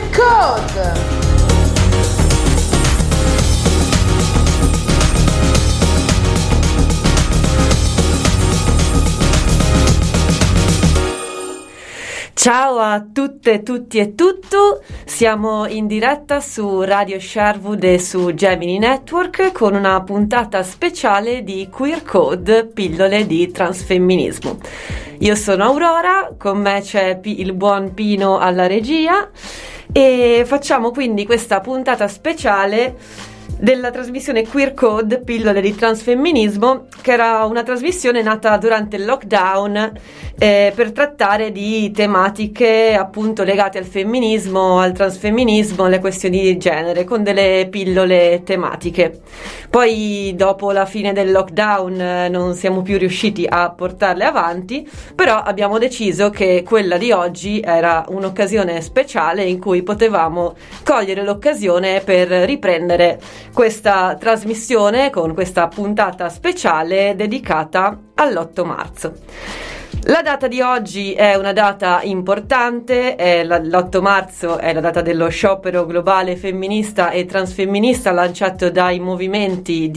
Code. Ciao a tutte, tutti e tutto, siamo in diretta su Radio Sherwood e su Gemini Network con una puntata speciale di Queer Code, pillole di transfemminismo. Io sono Aurora, con me c'è il buon Pino alla regia e facciamo quindi questa puntata speciale della trasmissione Queer Code, pillole di transfemminismo, che era una trasmissione nata durante il lockdown per trattare di tematiche appunto legate al femminismo, al transfemminismo, alle questioni di genere, con delle pillole tematiche. Poi dopo la fine del lockdown non siamo più riusciti a portarle avanti, però abbiamo deciso che quella di oggi era un'occasione speciale in cui potevamo cogliere l'occasione per riprendere questa trasmissione con questa puntata speciale dedicata all'8 marzo. La data di oggi è una data importante, l'8 marzo è la data dello sciopero globale femminista e transfemminista lanciato dai movimenti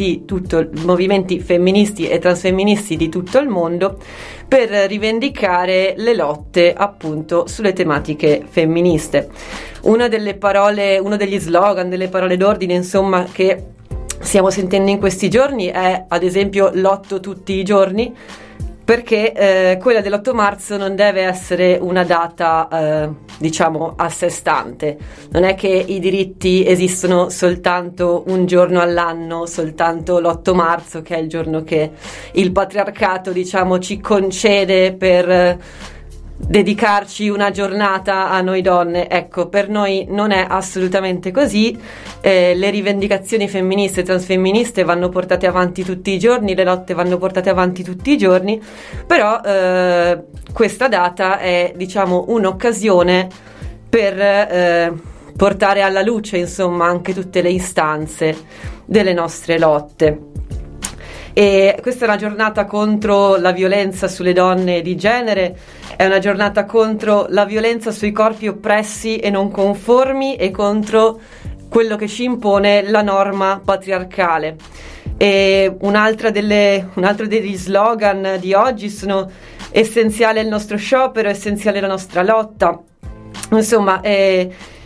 femministi e transfemministi di tutto il mondo per rivendicare le lotte appunto sulle tematiche femministe. Una delle parole, uno degli slogan, delle parole d'ordine insomma che stiamo sentendo in questi giorni è ad esempio lotto tutti i giorni, perché quella dell'8 marzo non deve essere una data diciamo a sé stante. Non è che i diritti esistono soltanto un giorno all'anno, soltanto l'8 marzo che è il giorno che il patriarcato diciamo ci concede per dedicarci una giornata a noi donne. Ecco, per noi non è assolutamente così. Le rivendicazioni femministe e transfemministe vanno portate avanti tutti i giorni, le lotte vanno portate avanti tutti i giorni, però questa data è diciamo un'occasione per portare alla luce insomma anche tutte le istanze delle nostre lotte. E questa è una giornata contro la violenza sulle donne di genere, è una giornata contro la violenza sui corpi oppressi e non conformi e contro quello che ci impone la norma patriarcale. E un altro degli slogan di oggi sono: essenziale il nostro sciopero, essenziale la nostra lotta. Insomma, e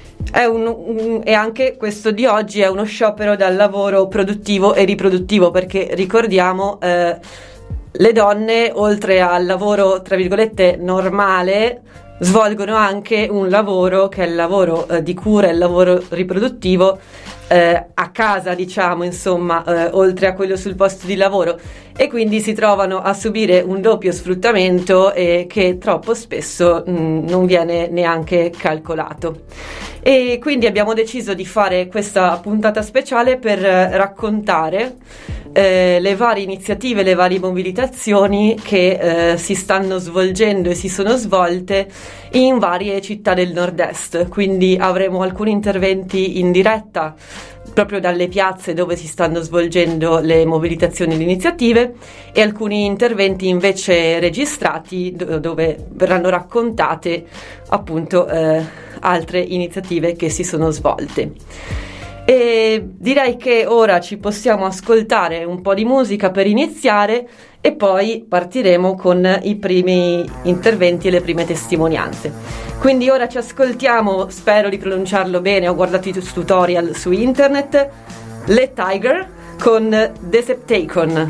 anche questo di oggi è uno sciopero dal lavoro produttivo e riproduttivo, perché ricordiamo le donne oltre al lavoro tra virgolette normale svolgono anche un lavoro che è il lavoro di cura, il lavoro riproduttivo a casa diciamo insomma oltre a quello sul posto di lavoro, e quindi si trovano a subire un doppio sfruttamento che troppo spesso non viene neanche calcolato. E quindi abbiamo deciso di fare questa puntata speciale per raccontare le varie iniziative, le varie mobilitazioni che si stanno svolgendo e si sono svolte in varie città del nord-est. Quindi avremo alcuni interventi in diretta proprio dalle piazze dove si stanno svolgendo le mobilitazioni e le iniziative, e alcuni interventi invece registrati dove verranno raccontate appunto altre iniziative che si sono svolte. E direi che ora ci possiamo ascoltare un po' di musica per iniziare e poi partiremo con i primi interventi e le prime testimonianze. Quindi ora ci ascoltiamo, spero di pronunciarlo bene, ho guardato i tutorial su internet, Le Tiger con Decepticon.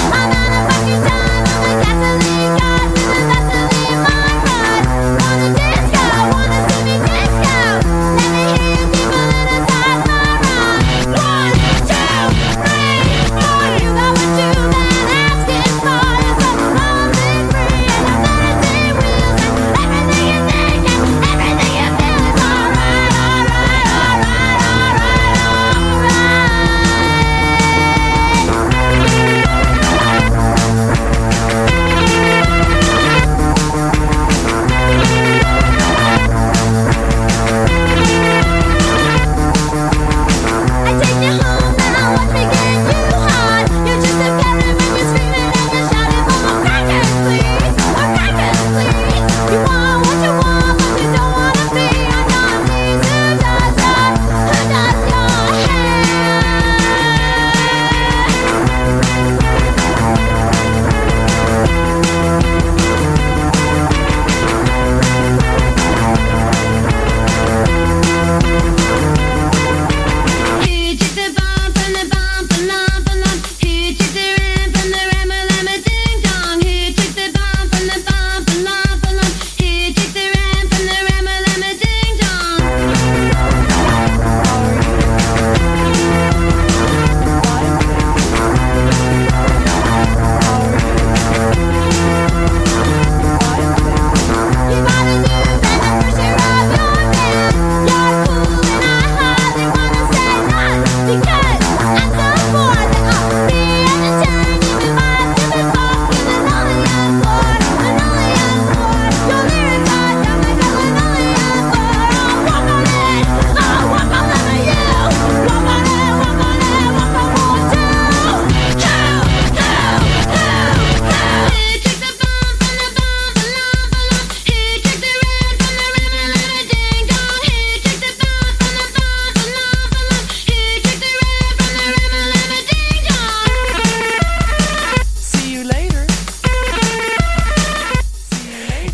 Gasoline got, gasoline my heart.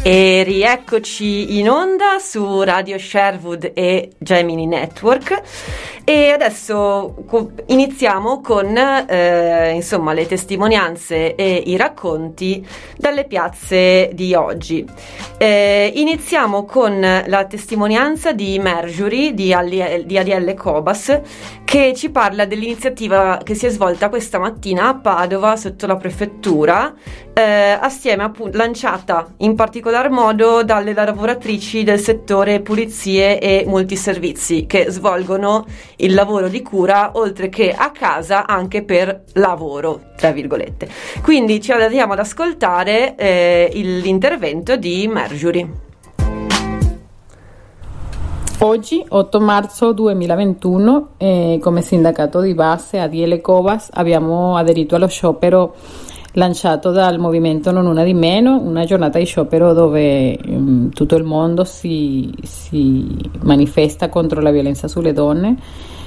E rieccoci in onda su Radio Sherwood e Gemini Network, e adesso iniziamo con insomma le testimonianze e i racconti dalle piazze di oggi. Iniziamo con la testimonianza di Marjorie di ADL Cobas, che ci parla dell'iniziativa che si è svolta questa mattina a Padova sotto la prefettura, assieme lanciata in particolar modo dalle lavoratrici del settore pulizie e multiservizi, che svolgono il lavoro di cura oltre che a casa anche per lavoro, tra virgolette. Quindi ci andiamo ad ascoltare l'intervento di Marjorie. Oggi, 8 marzo 2021, come sindacato di base ADL Cobas abbiamo aderito allo sciopero lanciato dal movimento Non Una di Meno, una giornata di sciopero dove tutto il mondo si manifesta contro la violenza sulle donne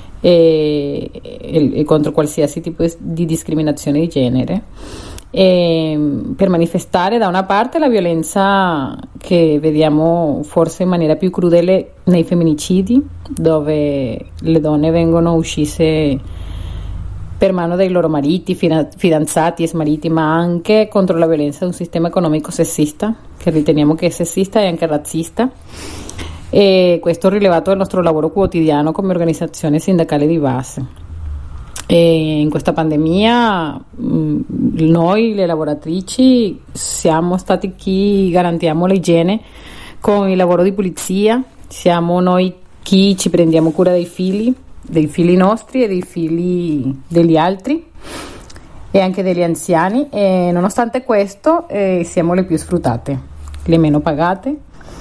e contro qualsiasi tipo di discriminazione di genere, per manifestare da una parte la violenza che vediamo forse in maniera più crudele nei femminicidi, dove le donne vengono uccise per mano dei loro mariti, fidanzati, ex-mariti, ma anche contro la violenza di un sistema economico sessista, che riteniamo che è sessista e anche razzista, e questo rilevato dal nostro lavoro quotidiano come organizzazione sindacale di base. E in questa pandemia noi, le lavoratrici, siamo stati chi garantiamo l'igiene con il lavoro di pulizia, siamo noi chi ci prendiamo cura dei figli nostri e dei figli degli altri e anche degli anziani, e nonostante questo siamo le più sfruttate, le meno pagate,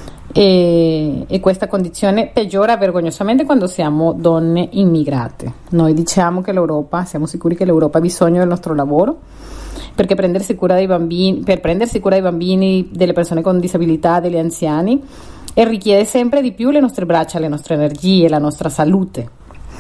e questa condizione peggiora vergognosamente quando siamo donne immigrate. Noi diciamo che siamo sicuri che l'Europa ha bisogno del nostro lavoro, perché per prendersi cura dei bambini, delle persone con disabilità, degli anziani, e richiede sempre di più le nostre braccia, le nostre energie, la nostra salute.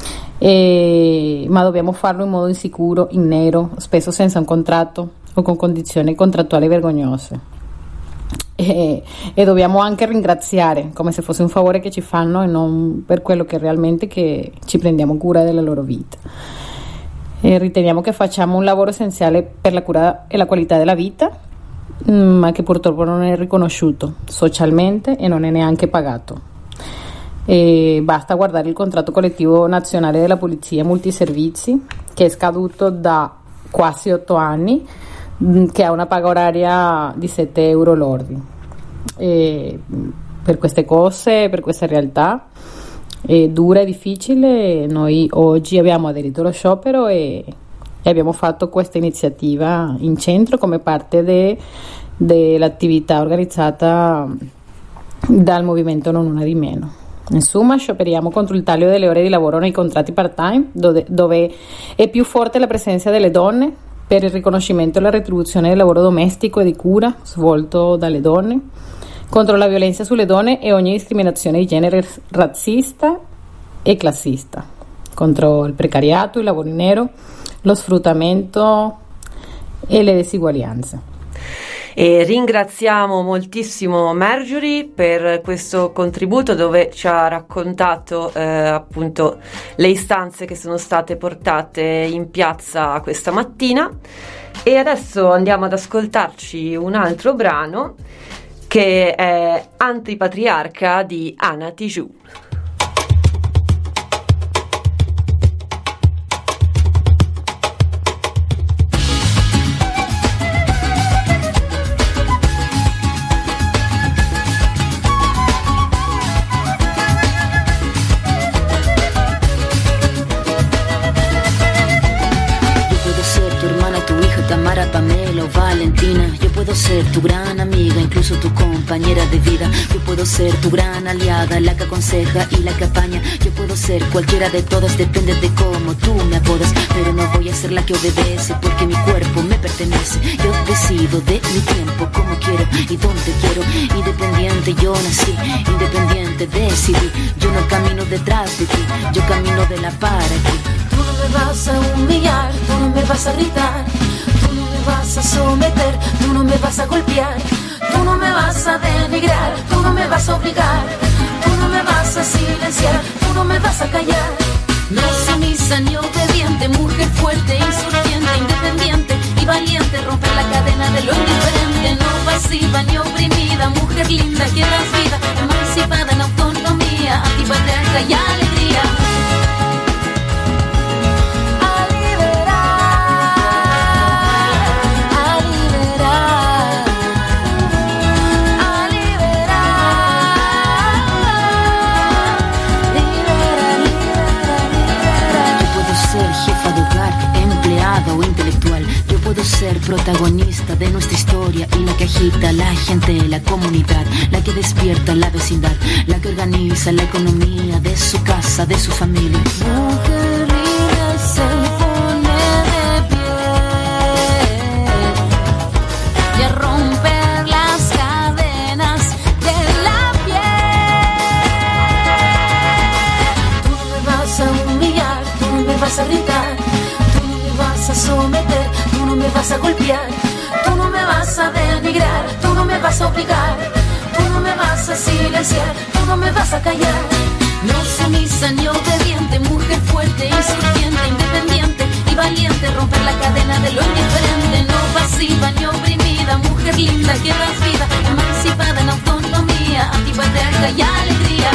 Ma dobbiamo farlo in modo insicuro, in nero, spesso senza un contratto o con condizioni contrattuali vergognose, e dobbiamo anche ringraziare come se fosse un favore che ci fanno e non per quello che realmente che ci prendiamo cura della loro vita. E riteniamo che facciamo un lavoro essenziale per la cura e la qualità della vita, ma che purtroppo non è riconosciuto socialmente e non è neanche pagato. E basta guardare il contratto collettivo nazionale della polizia multiservizi, che è scaduto da quasi 8 anni, che ha una paga oraria di 7 euro lordi. E per queste cose, per questa realtà è dura e difficile, noi oggi abbiamo aderito allo sciopero e abbiamo fatto questa iniziativa in centro come parte dell'attività organizzata dal movimento Non Una di Meno. Insomma, scioperiamo contro il taglio delle ore di lavoro nei contratti part-time, dove è più forte la presenza delle donne, per il riconoscimento e la retribuzione del lavoro domestico e di cura svolto dalle donne, contro la violenza sulle donne e ogni discriminazione di genere razzista e classista, contro il precariato, il lavoro in nero, lo sfruttamento e le disuguaglianze. E ringraziamo moltissimo Marjorie per questo contributo, dove ci ha raccontato appunto le istanze che sono state portate in piazza questa mattina. E adesso andiamo ad ascoltarci un altro brano, che è Antipatriarca di Anna Tijoux. Pamela o Valentina, yo puedo ser tu gran amiga, incluso tu compañera de vida. Yo puedo ser tu gran aliada, la que aconseja y la que apaña. Yo puedo ser cualquiera de todas, depende de cómo tú me apodas. Pero no voy a ser la que obedece, porque mi cuerpo me pertenece. Yo decido de mi tiempo, como quiero y donde quiero. Independiente yo nací, independiente decidí. Yo no camino detrás de ti, yo camino de la para aquí. Tú no me vas a humillar, tú no me vas a gritar, tú no me vas a someter, tú no me vas a golpear, tú no me vas a denigrar, tú no me vas a obligar, tú no me vas a silenciar, tú no me vas a callar. No sumisa ni obediente, mujer fuerte, insurgente, independiente y valiente, romper la cadena de lo indiferente, no pasiva ni oprimida, mujer linda que das vida, emancipada en autonomía, antipatriarca y alegría. O intelectual, yo puedo ser protagonista de nuestra historia y la que agita la gente, la comunidad, la que despierta la vecindad, la que organiza la economía de su casa, de su familia. Mujer libre se pone de pie y a romper las cadenas de la piel. Tú no me vas a humillar, tú no me vas a gritar, vas a someter, tú no me vas a golpear, tú no me vas a denigrar, tú no me vas a obligar, tú no me vas a silenciar, tú no me vas a callar. No sumisa ni obediente, mujer fuerte, insurgente, independiente y valiente, romper la cadena de lo indiferente, no pasiva ni oprimida, mujer linda que das vida, emancipada en autonomía, antipatriarca y alegría.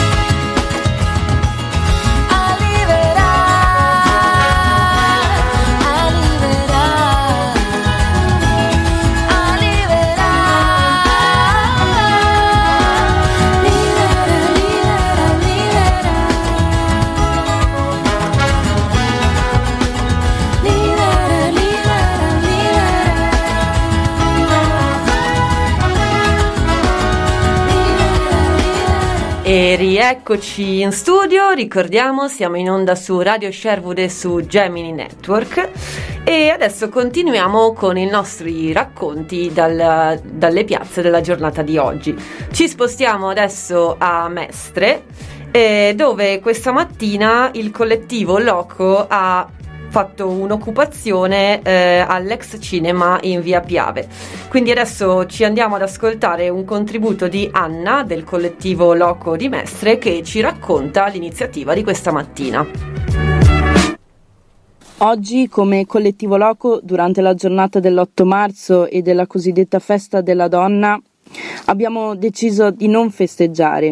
E rieccoci in studio, ricordiamo siamo in onda su Radio Sherwood e su Gemini Network e adesso continuiamo con i nostri racconti dalle piazze della giornata di oggi. Ci spostiamo adesso a Mestre dove questa mattina il collettivo Loco ha fatto un'occupazione all'ex cinema in via Piave. Quindi adesso ci andiamo ad ascoltare un contributo di Anna del collettivo Loco di Mestre che ci racconta l'iniziativa di questa mattina. Oggi come collettivo Loco, durante la giornata dell'8 marzo e della cosiddetta festa della donna, abbiamo deciso di non festeggiare,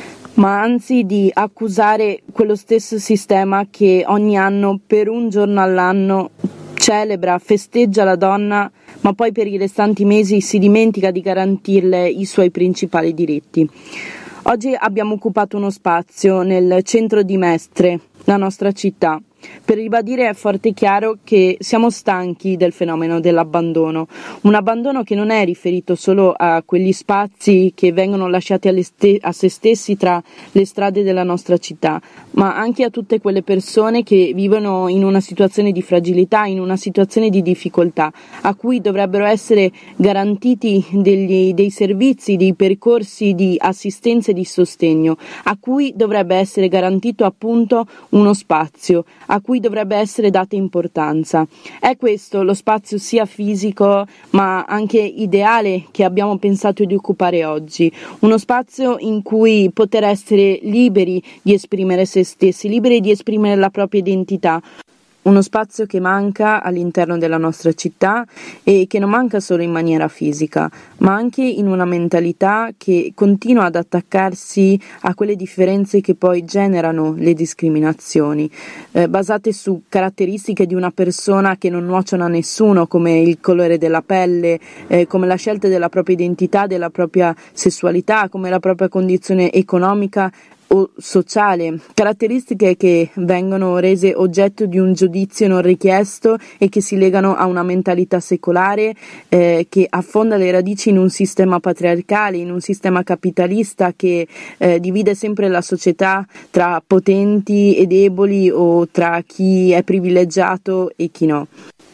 ma anzi di accusare quello stesso sistema che ogni anno per un giorno all'anno celebra, festeggia la donna, ma poi per i restanti mesi si dimentica di garantirle i suoi principali diritti. Oggi abbiamo occupato uno spazio nel centro di Mestre, la nostra città, per ribadire forte e chiaro che siamo stanchi del fenomeno dell'abbandono, un abbandono che non è riferito solo a quegli spazi che vengono lasciati a se stessi tra le strade della nostra città, ma anche a tutte quelle persone che vivono in una situazione di fragilità, in una situazione di difficoltà, a cui dovrebbero essere garantiti dei servizi, dei percorsi di assistenza e di sostegno, a cui dovrebbe essere garantito appunto uno spazio, a cui dovrebbe essere data importanza. È questo lo spazio sia fisico ma anche ideale che abbiamo pensato di occupare oggi, uno spazio in cui poter essere liberi di esprimere se stessi, liberi di esprimere la propria identità. Uno spazio che manca all'interno della nostra città e che non manca solo in maniera fisica, ma anche in una mentalità che continua ad attaccarsi a quelle differenze che poi generano le discriminazioni, basate su caratteristiche di una persona che non nuociono a nessuno, come il colore della pelle, come la scelta della propria identità, della propria sessualità, come la propria condizione economica o sociale, caratteristiche che vengono rese oggetto di un giudizio non richiesto e che si legano a una mentalità secolare che affonda le radici in un sistema patriarcale, in un sistema capitalista che divide sempre la società tra potenti e deboli o tra chi è privilegiato e chi no.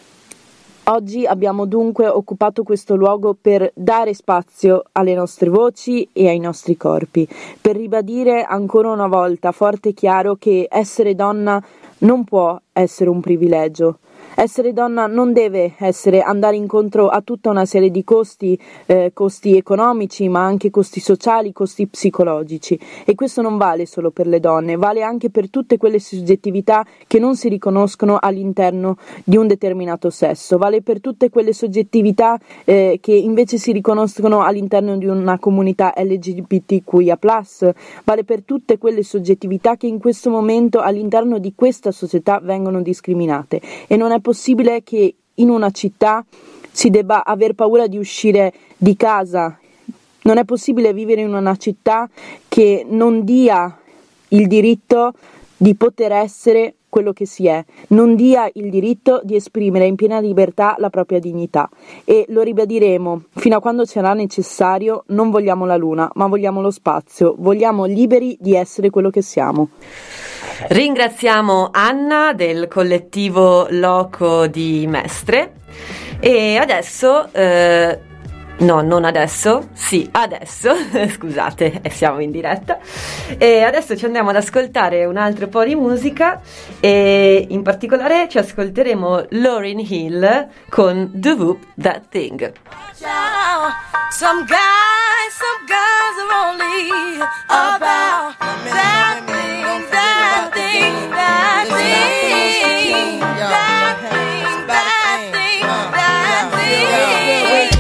Oggi abbiamo dunque occupato questo luogo per dare spazio alle nostre voci e ai nostri corpi, per ribadire ancora una volta forte e chiaro che essere donna non può essere un privilegio. Essere donna non deve essere andare incontro a tutta una serie di costi economici, ma anche costi sociali, costi psicologici, e questo non vale solo per le donne, vale anche per tutte quelle soggettività che non si riconoscono all'interno di un determinato sesso, vale per tutte quelle soggettività che invece si riconoscono all'interno di una comunità LGBTQIA+, vale per tutte quelle soggettività che in questo momento all'interno di questa società vengono discriminate, e non è possibile che in una città si debba aver paura di uscire di casa, non è possibile vivere in una città che non dia il diritto di poter essere quello che si è, non dia il diritto di esprimere in piena libertà la propria dignità, e lo ribadiremo fino a quando sarà necessario. Non vogliamo la luna, ma vogliamo lo spazio, vogliamo liberi di essere quello che siamo. Ringraziamo Anna del collettivo Loco di Mestre, e adesso no, non adesso, sì, adesso, scusate, siamo in diretta, e adesso ci andiamo ad ascoltare un altro po' di musica, e in particolare ci ascolteremo Lauryn Hill con The Whoop That Thing. Some guys, some girls are only about that thing, that thing, that thing, that thing, that thing, that thing.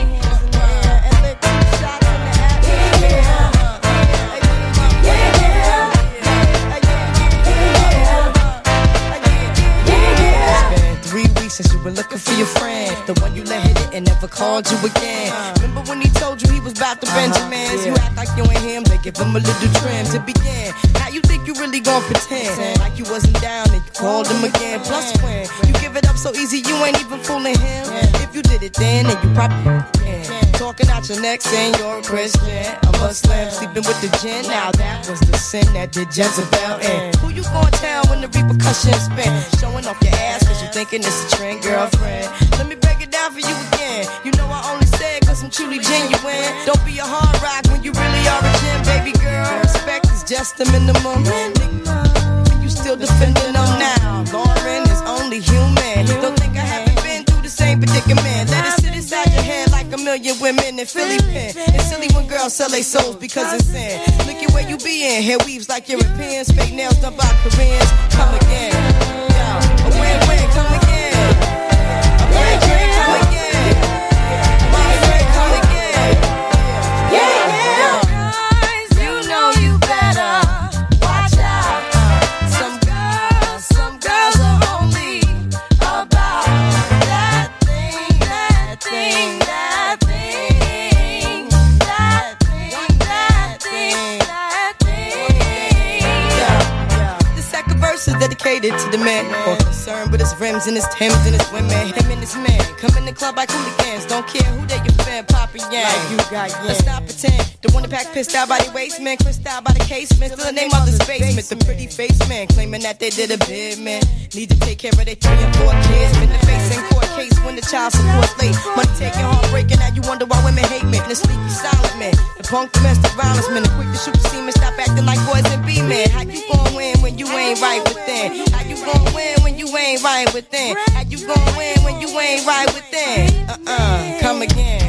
Since you were looking for your friend, the one you let hit it and never called you again. Remember when he told you he was about to Benjamins? You act like you ain't him, they give him a little trim to begin. Now you think you really gon' pretend like you wasn't down and you called him again. Plus when you give it up so easy, you ain't even fooling him. If you did it then you probably talking out your neck saying you're a Christian, a Muslim, sleeping with the gin. Now that was the sin that did Jezebel in. Who you gonna tell when the repercussions spin? Showing off your ass cause you thinking it's a trend, girlfriend. Let me break it down for you again. You know I only say it cause I'm truly genuine. Don't be a hard rock when you really are a gem, baby girl. Respect is just the minimum. You still defending them now. Lauren is only human. Don't think I haven't been through the same predicament. Let it sit inside your head like a million women in Philly pen. It's silly when girls sell their souls because it's sin. Look at where you be in. Hair weaves like Europeans. Fake nails done by Koreans. Come again. Yeah. A win-win. Come again. A win-win. Come again. My friend, come again. Yeah. Guys, you know you better watch out. Some girls are only about that thing, that thing, that thing, that thing, that thing, that thing. The second verse is dedicated to the man more concerned with his rims and his Timbs and his women. Him and his man come in the club like hooligans. Don't care who they your fan, poppin' yang. Like you got yang. Let's not pretend. The one that pack pissed out by the waist, man. Crissed out by the casement. Still the name of this basement. The pretty face man claiming that they did a bid, man. Need to take care of their 3 and 4 kids. Been the face in court case when the child support late. Money taking, heartbreaking. Now you wonder why women hate men. The sneaky silent man. The punk domestic violence man. The quick to shoot the semen. Stop acting like boys and be men. How you gon' win when you ain't right within? How you gon' win when you ain't right within? How you gon' win when you ain't right within? Come again.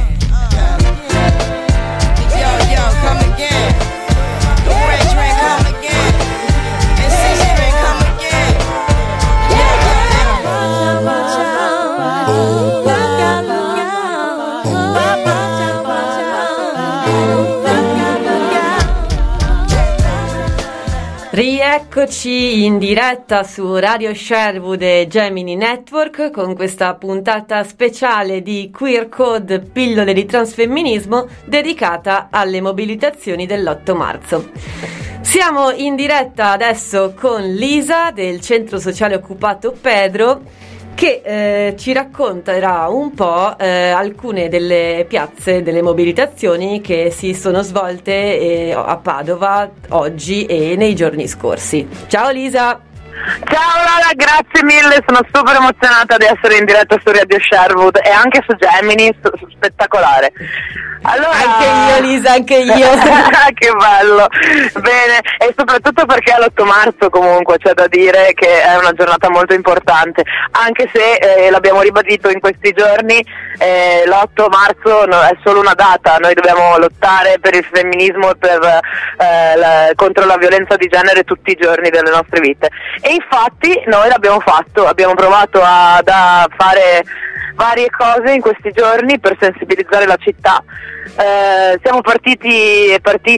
Yo, come again. The red drink, come again. And 6 drink, come again. Rieccoci in diretta su Radio Sherwood e Gemini Network con questa puntata speciale di Queer Code, pillole di transfemminismo, dedicata alle mobilitazioni dell'8 marzo. Siamo in diretta adesso con Lisa del Centro Sociale Occupato Pedro, che ci racconterà un po' alcune delle piazze delle mobilitazioni che si sono svolte a Padova oggi e nei giorni scorsi. Ciao Lisa! Ciao Lola, grazie mille, sono super emozionata di essere in diretta su Radio Sherwood e anche su Gemini, spettacolare. Allora... Anche io Lisa, anche io. Che bello, bene, e soprattutto perché è l'8 marzo comunque, c'è da dire che è una giornata molto importante, anche se l'abbiamo ribadito in questi giorni, l'8 marzo è solo una data, noi dobbiamo lottare per il femminismo e contro la violenza di genere tutti i giorni delle nostre vite. E infatti noi l'abbiamo fatto, abbiamo provato a fare varie cose in questi giorni per sensibilizzare la città. Siamo partiti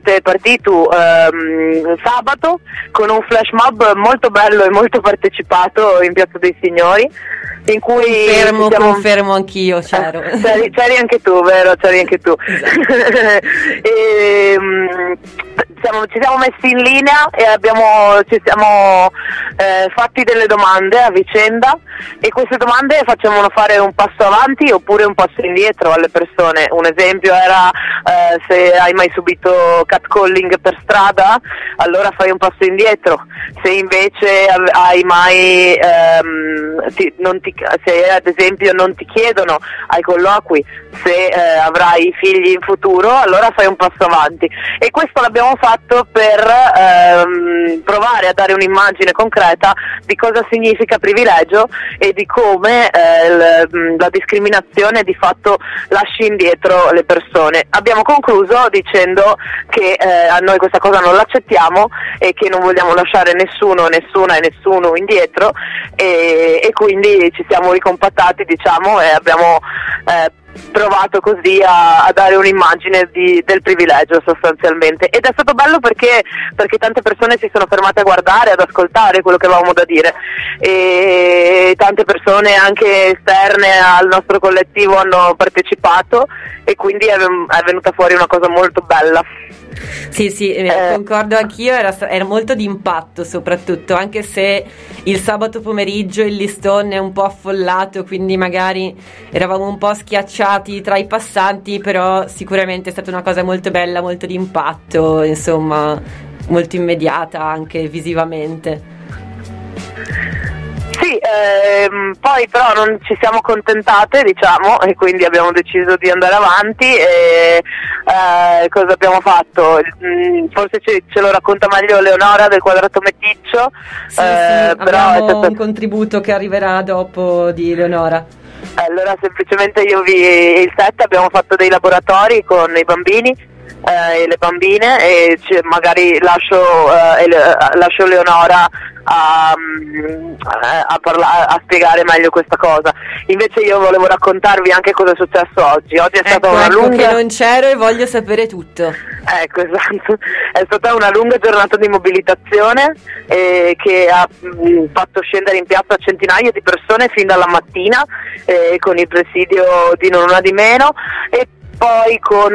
sabato con un flash mob molto bello e molto partecipato in Piazza dei Signori, in cui confermo anch'io, c'ero. C'eri anche tu, vero? C'eri anche tu. Esatto. Ci siamo messi in linea e ci siamo fatti delle domande a vicenda, e queste domande facevano fare un passo avanti oppure un passo indietro alle persone. Un esempio era se hai mai subito catcalling per strada, allora fai un passo indietro. Se invece hai mai se ad esempio non ti chiedono ai colloqui se avrai figli in futuro, allora fai un passo avanti. E questo l'abbiamo fatto per provare a dare un'immagine concreta di cosa significa privilegio e di come la discriminazione di fatto lasci indietro le persone. Abbiamo concluso dicendo che a noi questa cosa non l'accettiamo e che non vogliamo lasciare nessuno, nessuna e nessuno indietro, e quindi ci siamo ricompattati, diciamo, e abbiamo provato così a dare un'immagine del privilegio sostanzialmente. Ed è stato bello perché tante persone si sono fermate a guardare, ad ascoltare quello che avevamo da dire, e tante persone anche esterne al nostro collettivo hanno partecipato, e quindi è venuta fuori una cosa molto bella. Sì, concordo anch'io, era molto d'impatto soprattutto, anche se il sabato pomeriggio il listone è un po' affollato, quindi magari eravamo un po' schiacciati tra i passanti, però sicuramente è stata una cosa molto bella, molto d'impatto, insomma, molto immediata anche visivamente. Sì, poi però non ci siamo contentate, diciamo, e quindi abbiamo deciso di andare avanti. E cosa abbiamo fatto? Forse ce lo racconta meglio Leonora del Quadrato Meticcio. Sì, però abbiamo un contributo che arriverà dopo di Leonora. Allora semplicemente il set abbiamo fatto dei laboratori con i bambini e le bambine, e magari lascio Leonora a spiegare meglio questa cosa. Invece io volevo raccontarvi anche cosa è successo oggi. Oggi è stata una lunga... che non c'ero e voglio sapere tutto. Ecco, esatto. È stata una lunga giornata di mobilitazione che ha fatto scendere in piazza centinaia di persone fin dalla mattina, con il presidio di Non Una di Meno, e poi con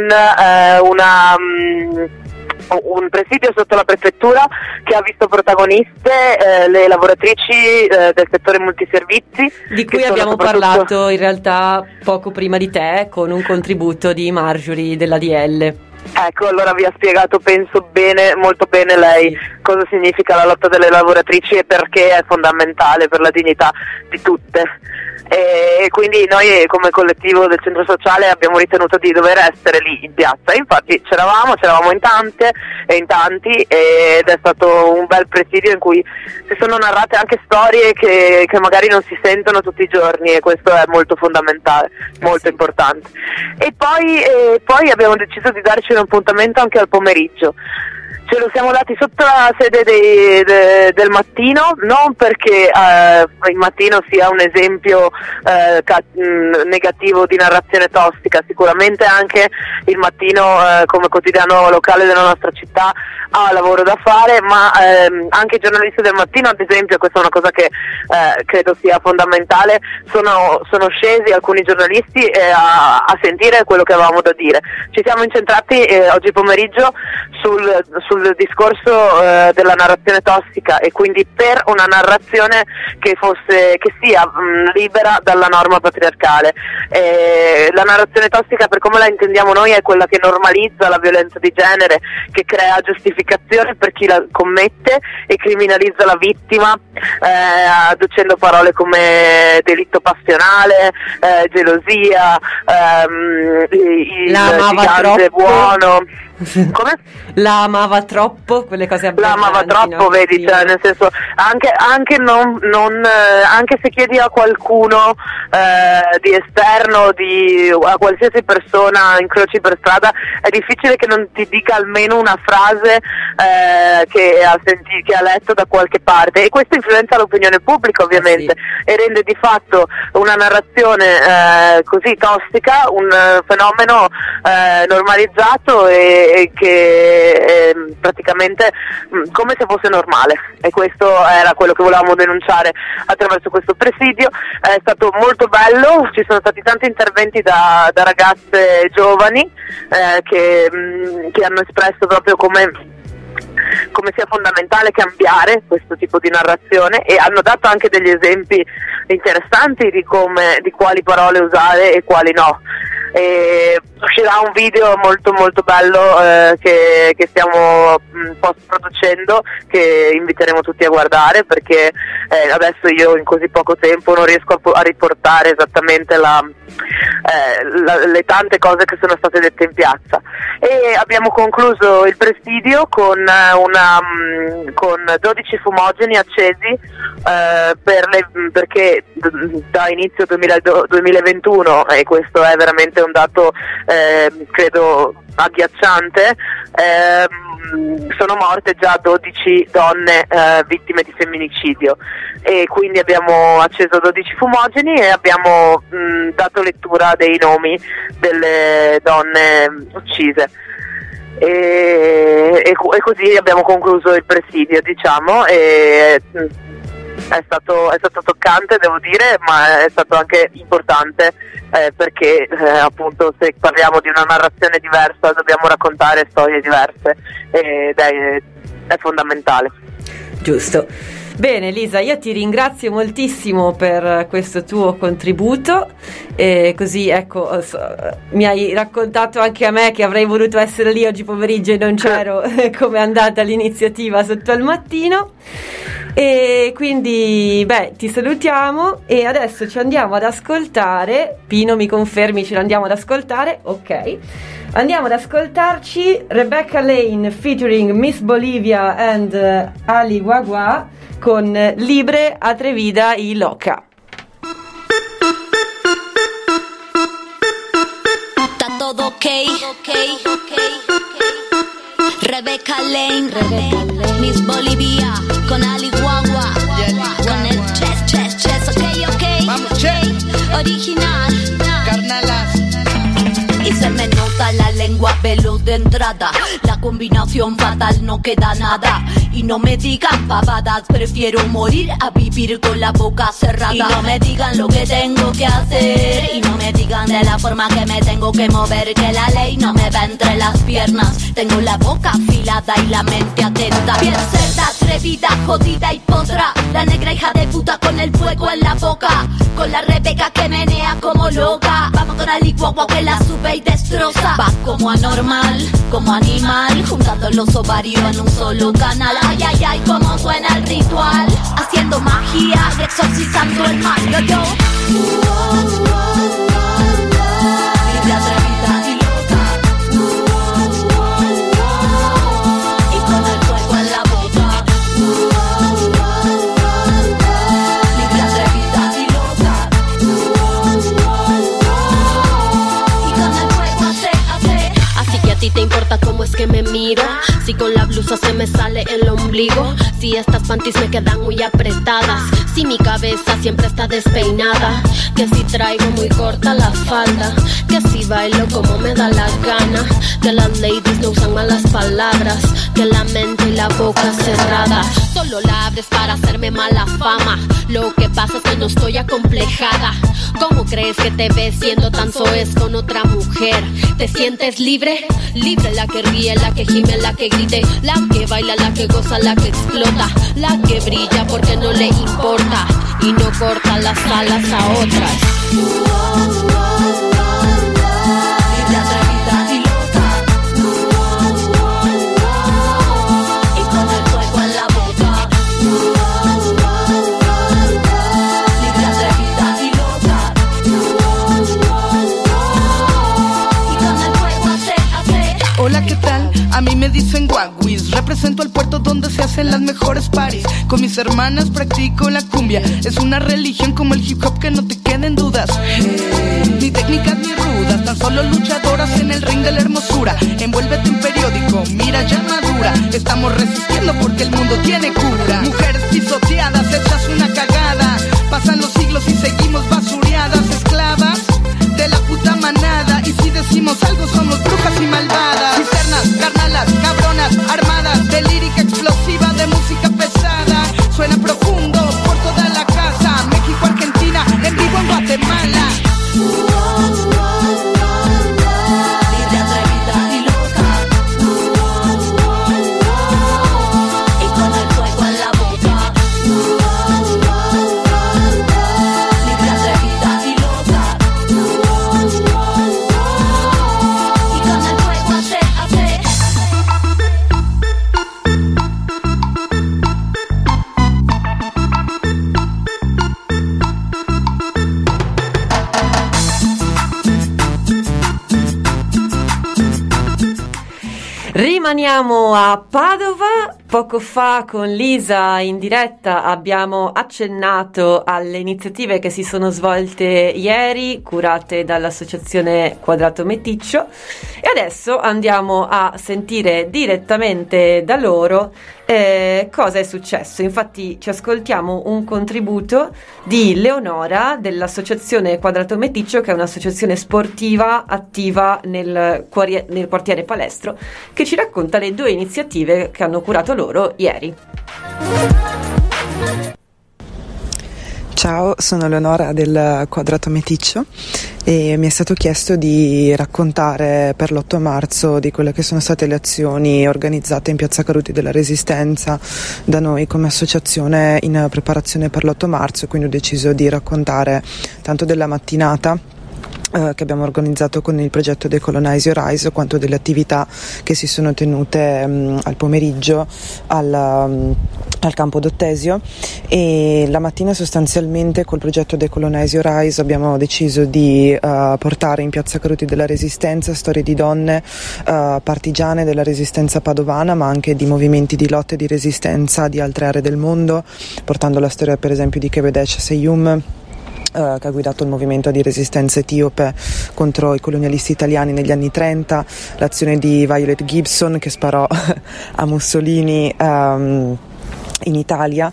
un presidio sotto la prefettura che ha visto protagoniste le lavoratrici del settore multiservizi, di cui abbiamo parlato in realtà poco prima di te, con un contributo di Marjorie dell'ADL. Ecco, allora vi ha spiegato, penso bene, molto bene lei, cosa significa la lotta delle lavoratrici e perché è fondamentale per la dignità di tutte. E quindi noi come collettivo del centro sociale abbiamo ritenuto di dover essere lì in piazza. Infatti c'eravamo in tante e in tanti, ed è stato un bel presidio in cui si sono narrate anche storie che magari non si sentono tutti i giorni, e questo è molto fondamentale, molto importante. E poi abbiamo deciso di darci un appuntamento anche al pomeriggio. Ce lo siamo dati sotto la sede del Mattino, non perché il Mattino sia un esempio negativo di narrazione tossica, sicuramente anche il Mattino come quotidiano locale della nostra città ha lavoro da fare, ma anche i giornalisti del Mattino, ad esempio, questa è una cosa che credo sia fondamentale, sono scesi alcuni giornalisti a sentire quello che avevamo da dire. Ci siamo incentrati oggi pomeriggio sul discorso della narrazione tossica, e quindi per una narrazione che sia libera dalla norma patriarcale. La narrazione tossica, per come la intendiamo noi, è quella che normalizza la violenza di genere, che crea giustificazioni giustificazione per chi la commette e criminalizza la vittima, adducendo parole come delitto passionale, gelosia, il gigante buono. Come? La amava troppo, quelle cose aberranti. La amava troppo, no? Vedi, cioè, nel senso, anche se chiedi a qualcuno di esterno, a qualsiasi persona incroci per strada, è difficile che non ti dica almeno una frase che ha letto da qualche parte, e questo influenza l'opinione pubblica, ovviamente, e rende di fatto una narrazione così tossica un fenomeno normalizzato e che praticamente come se fosse normale, e questo era quello che volevamo denunciare attraverso questo presidio. È stato molto bello, ci sono stati tanti interventi da ragazze giovani che hanno espresso proprio come sia fondamentale cambiare questo tipo di narrazione, e hanno dato anche degli esempi interessanti di quali parole usare e quali no. E uscirà un video molto molto bello che stiamo post producendo, che inviteremo tutti a guardare, perché adesso io in così poco tempo non riesco a riportare esattamente le tante cose che sono state dette in piazza. E abbiamo concluso il presidio con 12 fumogeni accesi perché da inizio 2021, e questo è veramente un dato credo agghiacciante, sono morte già 12 donne vittime di femminicidio, e quindi abbiamo acceso 12 fumogeni e abbiamo dato lettura dei nomi delle donne uccise. E così abbiamo concluso il presidio, diciamo, e è stato toccante, devo dire, ma è stato anche importante perché appunto, se parliamo di una narrazione diversa dobbiamo raccontare storie diverse, ed è fondamentale. Giusto. Bene Lisa, io ti ringrazio moltissimo per questo tuo contributo, e così ecco mi hai raccontato anche a me, che avrei voluto essere lì oggi pomeriggio e non c'ero, come è andata l'iniziativa sotto al mattino. E quindi ti salutiamo, e adesso ci andiamo ad ascoltare. Pino, mi confermi, ce l'andiamo ad ascoltare? Ok, andiamo ad ascoltarci Rebecca Lane featuring Miss Bolivia and Ali Guagua con Libre, Atrevida y Loca. Está todo ok. Rebecca Lane, Miss Bolivia con Ali Guagua, con el chess, ok. Vamos, chess. Original, Carnalas. y se me nota la lengua veloz de entrada. La combinación fatal, no queda nada. Y no me digan pavadas, prefiero morir a vivir con la boca cerrada. Y no me digan lo que tengo que hacer, y no me digan de la forma que me tengo que mover, que la ley no me va entre las piernas. Tengo la boca afilada y la mente atenta. Bien cerda, atrevida, jodida y potra. La negra hija de puta con el fuego en la boca, con la Rebeca que menea como loca. Vamos con Ali Guagua que la sube y destroza. Va como anormal, como animal, juntando los ovarios en un solo canal. Ay, ay, ay, cómo suena el ritual, haciendo magia y exorcizando el mal. Yo libre, atrevida y loca, y con el fuego en la boca. Libre, atrevida y loca, y con el fuego hace. Así que a ti te importa cómo es que me miro, si con la blusa se me sale el ombligo, si estas panties me quedan muy apretadas, si mi cabeza siempre está despeinada, que si traigo muy corta la falda, que si bailo como me da la gana, que las ladies no usan malas palabras, que la mente y la boca cerrada, solo la abres para hacerme mala fama. Lo que pasa es que no estoy acomplejada. ¿Cómo crees que te ves siendo tan soez con otra mujer? ¿Te sientes libre? Libre, la que ríe, la que gime, la que grite, la que baila, la que goza, la que explota, la que brilla porque no le importa y no corta las alas a otras. Libre, atrevida y loca, represento al puerto donde se hacen las mejores parties. Con mis hermanas practico la cumbia. Es una religión como el hip hop que no te queden dudas. Ni técnicas ni rudas, tan solo luchadoras en el ring de la hermosura. Envuélvete en periódico, mira ya madura. Estamos resistiendo porque el mundo tiene cura. Mujeres pisoteadas, hechas una cagada. Pasan los siglos y seguimos basureadas. Esclavas de la puta manada. Y si decimos algo somos brujas y malvadas. Cisternas, carnalas, cabronas, armadas. De lírica explosiva, de música pesada. Suena profundo por toda la casa. México, Argentina, en vivo en Guatemala. Libre, atrevida y loca. Y con el fuego en la boca. Libre, atrevida y loca. Y con el fuego hace. Rimaniamo a Padova. Poco fa con Lisa in diretta abbiamo accennato alle iniziative che si sono svolte ieri, curate dall'associazione Quadrato Meticcio, e adesso andiamo a sentire direttamente da loro cosa è successo. Infatti ci ascoltiamo un contributo di Leonora dell'associazione Quadrato Meticcio, che è un'associazione sportiva attiva nel quartiere Palestro, che ci racconta le 2 iniziative che hanno curato loro ieri. Ciao, sono Leonora del Quadrato Meticcio e mi è stato chiesto di raccontare per l'8 marzo di quelle che sono state le azioni organizzate in Piazza Caruti della Resistenza da noi come associazione in preparazione per l'8 marzo, quindi ho deciso di raccontare tanto della mattinata che abbiamo organizzato con il progetto Decolonize Your Eyes, quanto delle attività che si sono tenute al pomeriggio al campo d'Ottesio. E la mattina sostanzialmente col progetto Decolonize Your Eyes abbiamo deciso di portare in Piazza Caruti della Resistenza storie di donne partigiane della resistenza padovana, ma anche di movimenti di lotte e di resistenza di altre aree del mondo, portando la storia per esempio di Kebedesha Seyum, che ha guidato il movimento di resistenza etiope contro i colonialisti italiani negli anni 30, l'azione di Violet Gibson che sparò a Mussolini in Italia,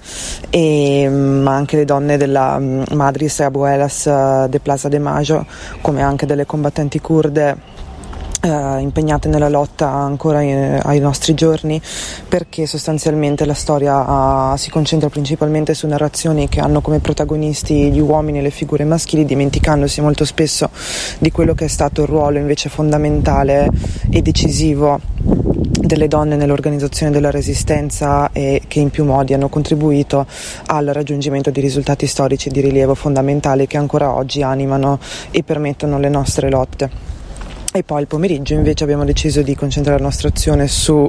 ma anche le donne della Madris e Abuelas de Plaza de Mayo, come anche delle combattenti kurde impegnate nella lotta ancora ai nostri giorni, perché sostanzialmente la storia si concentra principalmente su narrazioni che hanno come protagonisti gli uomini e le figure maschili, dimenticandosi molto spesso di quello che è stato il ruolo invece fondamentale e decisivo delle donne nell'organizzazione della resistenza e che in più modi hanno contribuito al raggiungimento di risultati storici di rilievo fondamentali che ancora oggi animano e permettono le nostre lotte. E poi il pomeriggio invece abbiamo deciso di concentrare la nostra azione su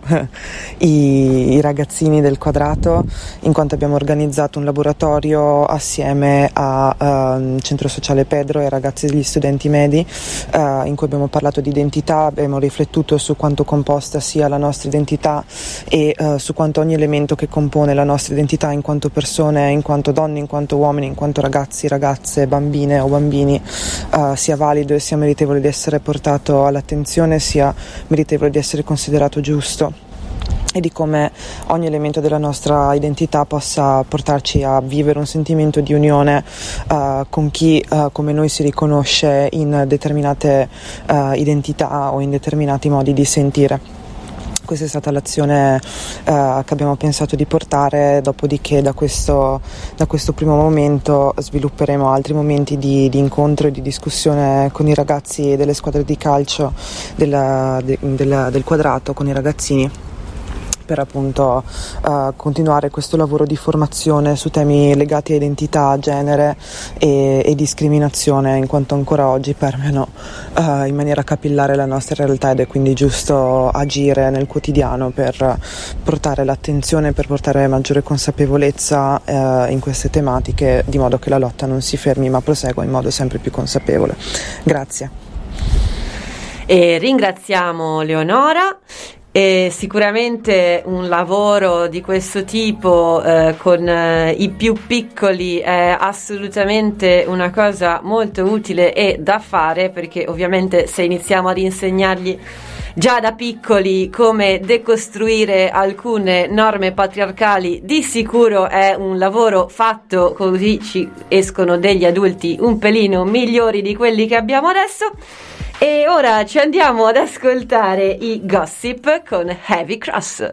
i ragazzini del Quadrato, in quanto abbiamo organizzato un laboratorio assieme a Centro Sociale Pedro e ai ragazzi degli studenti medi, in cui abbiamo parlato di identità, abbiamo riflettuto su quanto composta sia la nostra identità e su quanto ogni elemento che compone la nostra identità in quanto persone, in quanto donne, in quanto uomini, in quanto ragazzi, ragazze, bambine o bambini sia valido e sia meritevole di essere portato all'attenzione, sia meritevole di essere considerato giusto, e di come ogni elemento della nostra identità possa portarci a vivere un sentimento di unione con chi come noi si riconosce in determinate identità o in determinati modi di sentire. Questa è stata l'azione che abbiamo pensato di portare, dopodiché da questo primo momento svilupperemo altri momenti di incontro e di discussione con i ragazzi delle squadre di calcio del Quadrato, con i ragazzini, per appunto continuare questo lavoro di formazione su temi legati a identità, genere e discriminazione, in quanto ancora oggi permeano in maniera capillare la nostra realtà, ed è quindi giusto agire nel quotidiano per portare l'attenzione, per portare maggiore consapevolezza in queste tematiche, di modo che la lotta non si fermi ma prosegua in modo sempre più consapevole. Grazie. E ringraziamo Leonora. E sicuramente un lavoro di questo tipo con i più piccoli è assolutamente una cosa molto utile e da fare, perché ovviamente se iniziamo ad insegnargli già da piccoli come decostruire alcune norme patriarcali, di sicuro è un lavoro fatto, così ci escono degli adulti un pelino migliori di quelli che abbiamo adesso. E ora ci andiamo ad ascoltare i Gossip con Heavy Cross.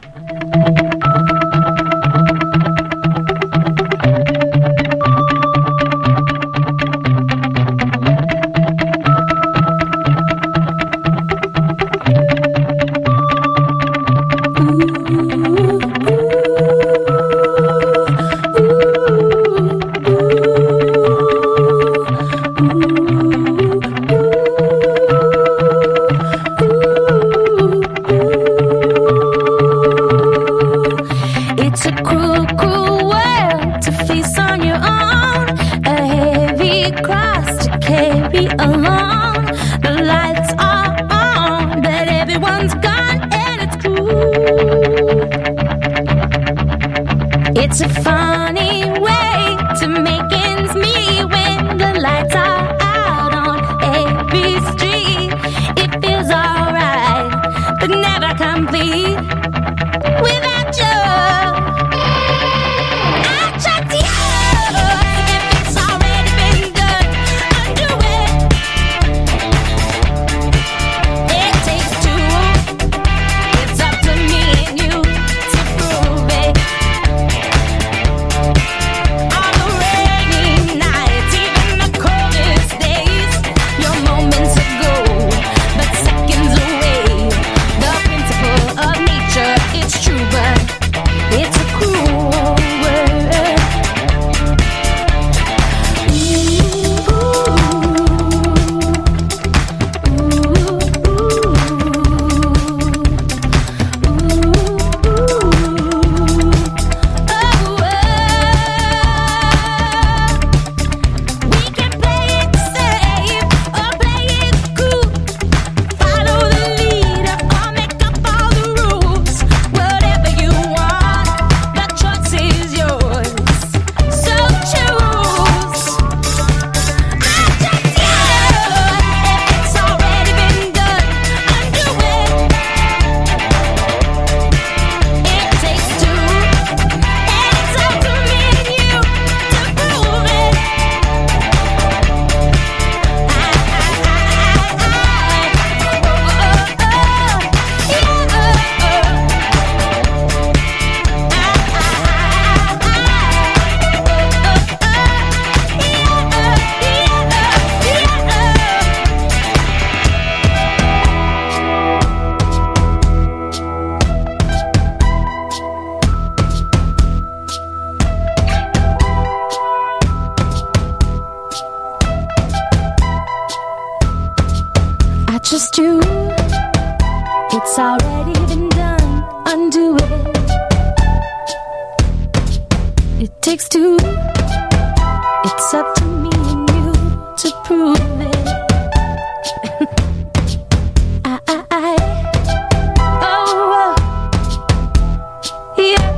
It's a funny way to make ends meet when the lights are out on every street. It feels alright, but never complete without you. I tried to if it's already been done, undo it. It takes two. It's up to me and you to prove it. On the rainy nights, even the coldest days, you're moments ago, but seconds away. The principle of nature, it's true, but it's a cruel world. We can play it safe or play it cool. Follow the leader or make up all the rules. Whatever you want, the choice is yours. So choose. I just if it's already been done, undo it. It takes two, and it's up to me and you to prove it. I trust you. It's already been done. Undo it. It takes two. It's up to me and you to prove it. Oh, yeah.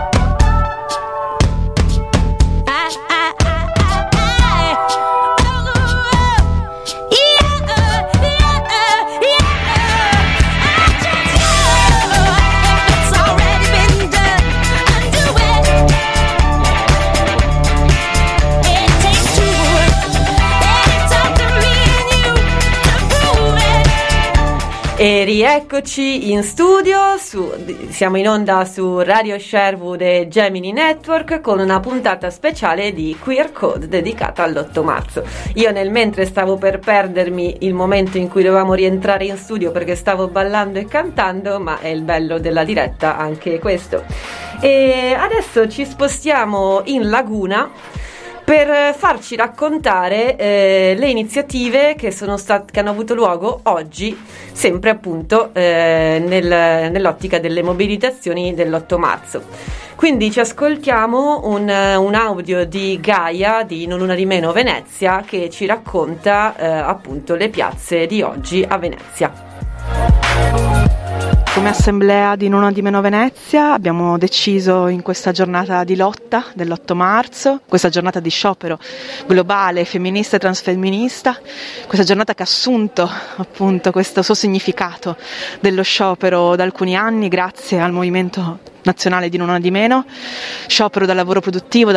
E rieccoci in studio, siamo in onda su Radio Sherwood e Gemini Network con una puntata speciale di Queer Code dedicata all'8 marzo. Io nel mentre stavo per perdermi il momento in cui dovevamo rientrare in studio perché stavo ballando e cantando, ma è il bello della diretta anche questo. E adesso ci spostiamo in Laguna per farci raccontare le iniziative che hanno avuto luogo oggi, sempre appunto nell'ottica delle mobilitazioni dell'8 marzo. Quindi ci ascoltiamo un audio di Gaia di Non Una di Meno Venezia, che ci racconta appunto le piazze di oggi a Venezia. Come assemblea di Non di Meno Venezia abbiamo deciso in questa giornata di lotta dell'8 marzo, questa giornata di sciopero globale, femminista e transfemminista, questa giornata che ha assunto appunto questo suo significato dello sciopero da alcuni anni grazie al movimento nazionale di Non di Meno, sciopero dal lavoro produttivo,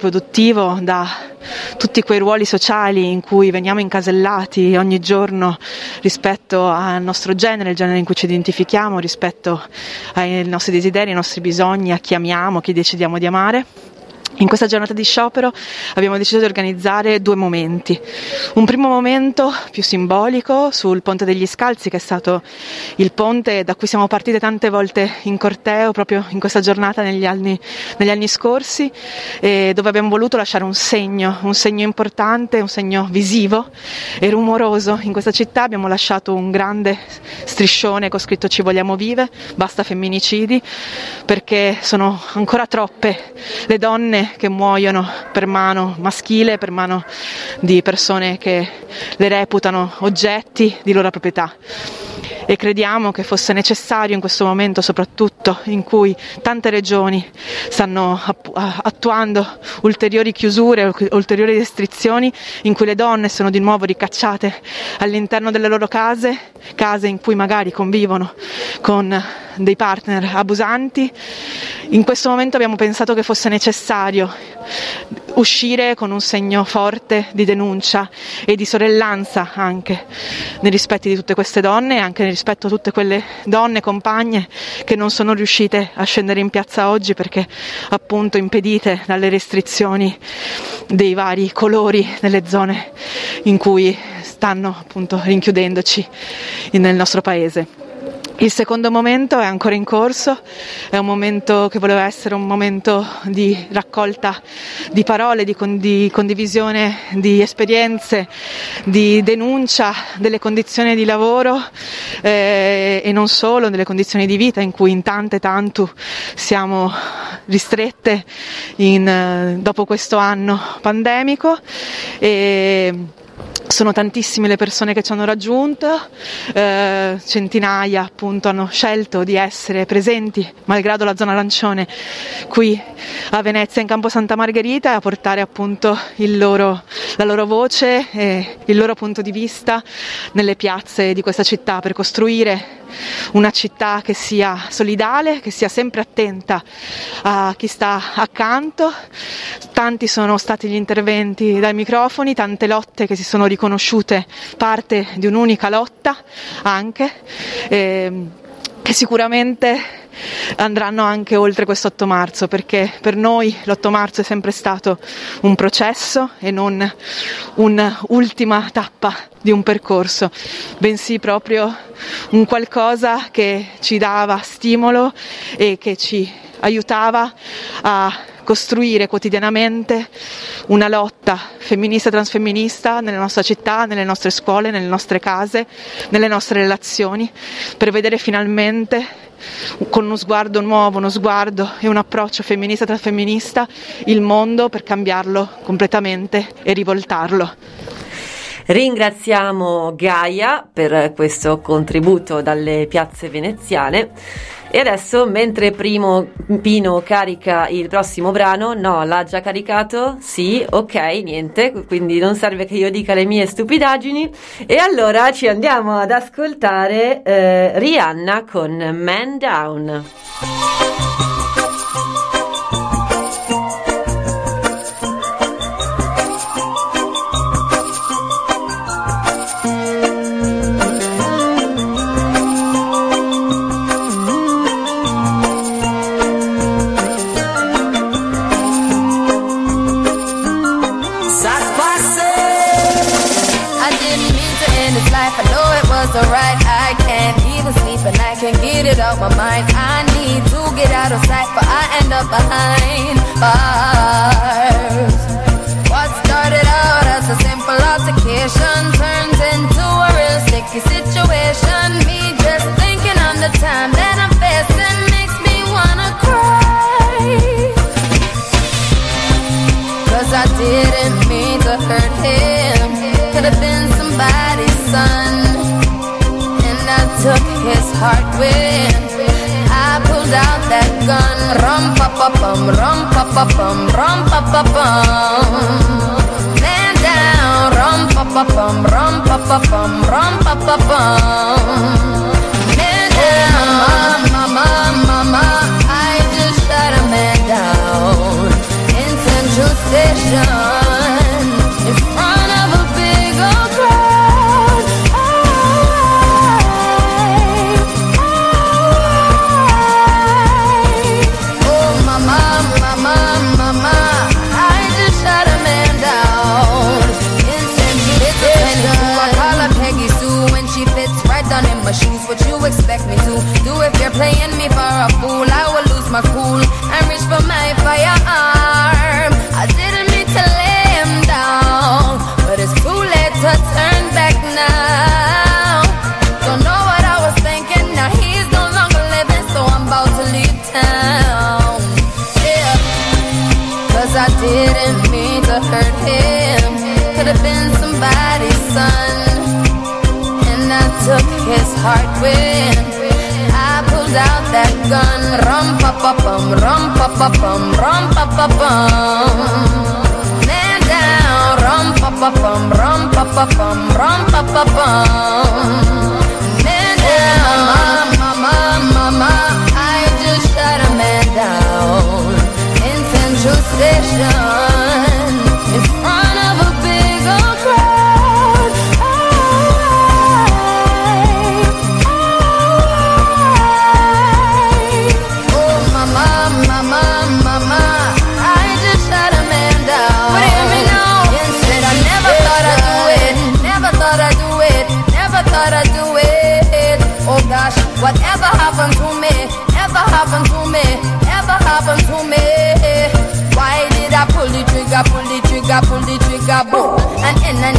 da tutti quei ruoli sociali in cui veniamo incasellati ogni giorno rispetto al nostro genere, il genere in cui ci identifichiamo, rispetto ai nostri desideri, ai nostri bisogni, a chi amiamo, a chi decidiamo di amare. In questa giornata di sciopero abbiamo deciso di organizzare 2 momenti. Un primo momento più simbolico sul Ponte degli Scalzi, che è stato il ponte da cui siamo partite tante volte in corteo proprio in questa giornata negli anni scorsi, dove abbiamo voluto lasciare un segno importante, un segno visivo e rumoroso. In questa città abbiamo lasciato un grande striscione con scritto "Ci vogliamo vive, basta femminicidi", perché sono ancora troppe le donne che muoiono per mano maschile, per mano di persone che le reputano oggetti di loro proprietà. E crediamo che fosse necessario in questo momento, soprattutto in cui tante regioni stanno attuando ulteriori chiusure, ulteriori restrizioni, in cui le donne sono di nuovo ricacciate all'interno delle loro case in cui magari convivono con dei partner abusanti. In questo momento abbiamo pensato che fosse necessario uscire con un segno forte di denuncia e di sorellanza anche nei rispetti di tutte queste donne e anche nel rispetto a tutte quelle donne, compagne che non sono riuscite a scendere in piazza oggi perché appunto impedite dalle restrizioni dei vari colori nelle zone in cui stanno appunto rinchiudendoci nel nostro paese. Il secondo momento è ancora in corso, è un momento che voleva essere un momento di raccolta di parole, di condivisione di esperienze, di denuncia delle condizioni di lavoro e non solo, delle condizioni di vita in cui in tanto siamo ristrette dopo questo anno pandemico. Sono tantissime le persone che ci hanno raggiunto, centinaia appunto hanno scelto di essere presenti, malgrado la zona arancione, qui a Venezia in Campo Santa Margherita, e a portare appunto la loro voce e il loro punto di vista nelle piazze di questa città, per costruire una città che sia solidale, che sia sempre attenta a chi sta accanto. Tanti sono stati gli interventi dai microfoni, tante lotte che si sono riconosciute parte di un'unica lotta anche, che sicuramente andranno anche oltre questo 8 marzo, perché per noi l'8 marzo è sempre stato un processo e non un'ultima tappa di un percorso, bensì proprio un qualcosa che ci dava stimolo e che ci aiutava a costruire quotidianamente una lotta femminista e transfemminista nella nostra città, nelle nostre scuole, nelle nostre case, nelle nostre relazioni, per vedere finalmente con uno sguardo nuovo, uno sguardo e un approccio femminista e transfemminista il mondo, per cambiarlo completamente e rivoltarlo. Ringraziamo Gaia per questo contributo dalle piazze veneziane. E adesso, mentre Pino carica il prossimo brano, no, l'ha già caricato? Sì, ok, niente, quindi non serve che io dica le mie stupidaggini. E allora ci andiamo ad ascoltare Rihanna con Man Down. Alright, I can't even sleep and I can't get it out my mind. I need to get out of sight, but I end up behind bars. What started out as a simple altercation turns into a real sticky situation. Me just thinking on the time that I'm facing makes me wanna cry. 'Cause I didn't mean to hurt him. Could have been somebody's son. I took his heart when I pulled out that gun. Rum pa pa bum, rum pa pa bum, rum pa pa bum. Man down, rum pa pa bum, rum pa pa bum, rum pa pa bum. Man down, mama, mama, I just shot a man down in Central Station in front of a big old crowd. Oh mama, mama, mama, I just shot a man down in Central Station. I call her Peggy Sue when she fits right down in my shoes. What you expect me to do if you're playing me for a fool? I will lose my cool and reach for my firearm. I didn't mean to lay him down, but it's too late to turn back now. Don't know what I was thinking, now he's no longer living, so I'm about to leave town. Yeah, 'cause I didn't mean to hurt him. Could have been somebody's son, and I took his heart when I pulled out that gun. Rum pa pa bum, rum pa pa bum, rum pa pa bum. Man down, rum pa pa bum, rum pa pa bum, rum pa pa bum. Man down, mama, mama, I just shot a man down in Central Station in front of a big old crowd. Oh mama, mama, mama, I just shot a man down. What do you mean now? Instead I never thought I'd do it, never thought I'd do it, never thought I'd do it. Oh gosh, whatever happened to me, ever happened to me, ever happened to me. Why did I pull the trigger, pull the trigger, pull the trigger, boom? And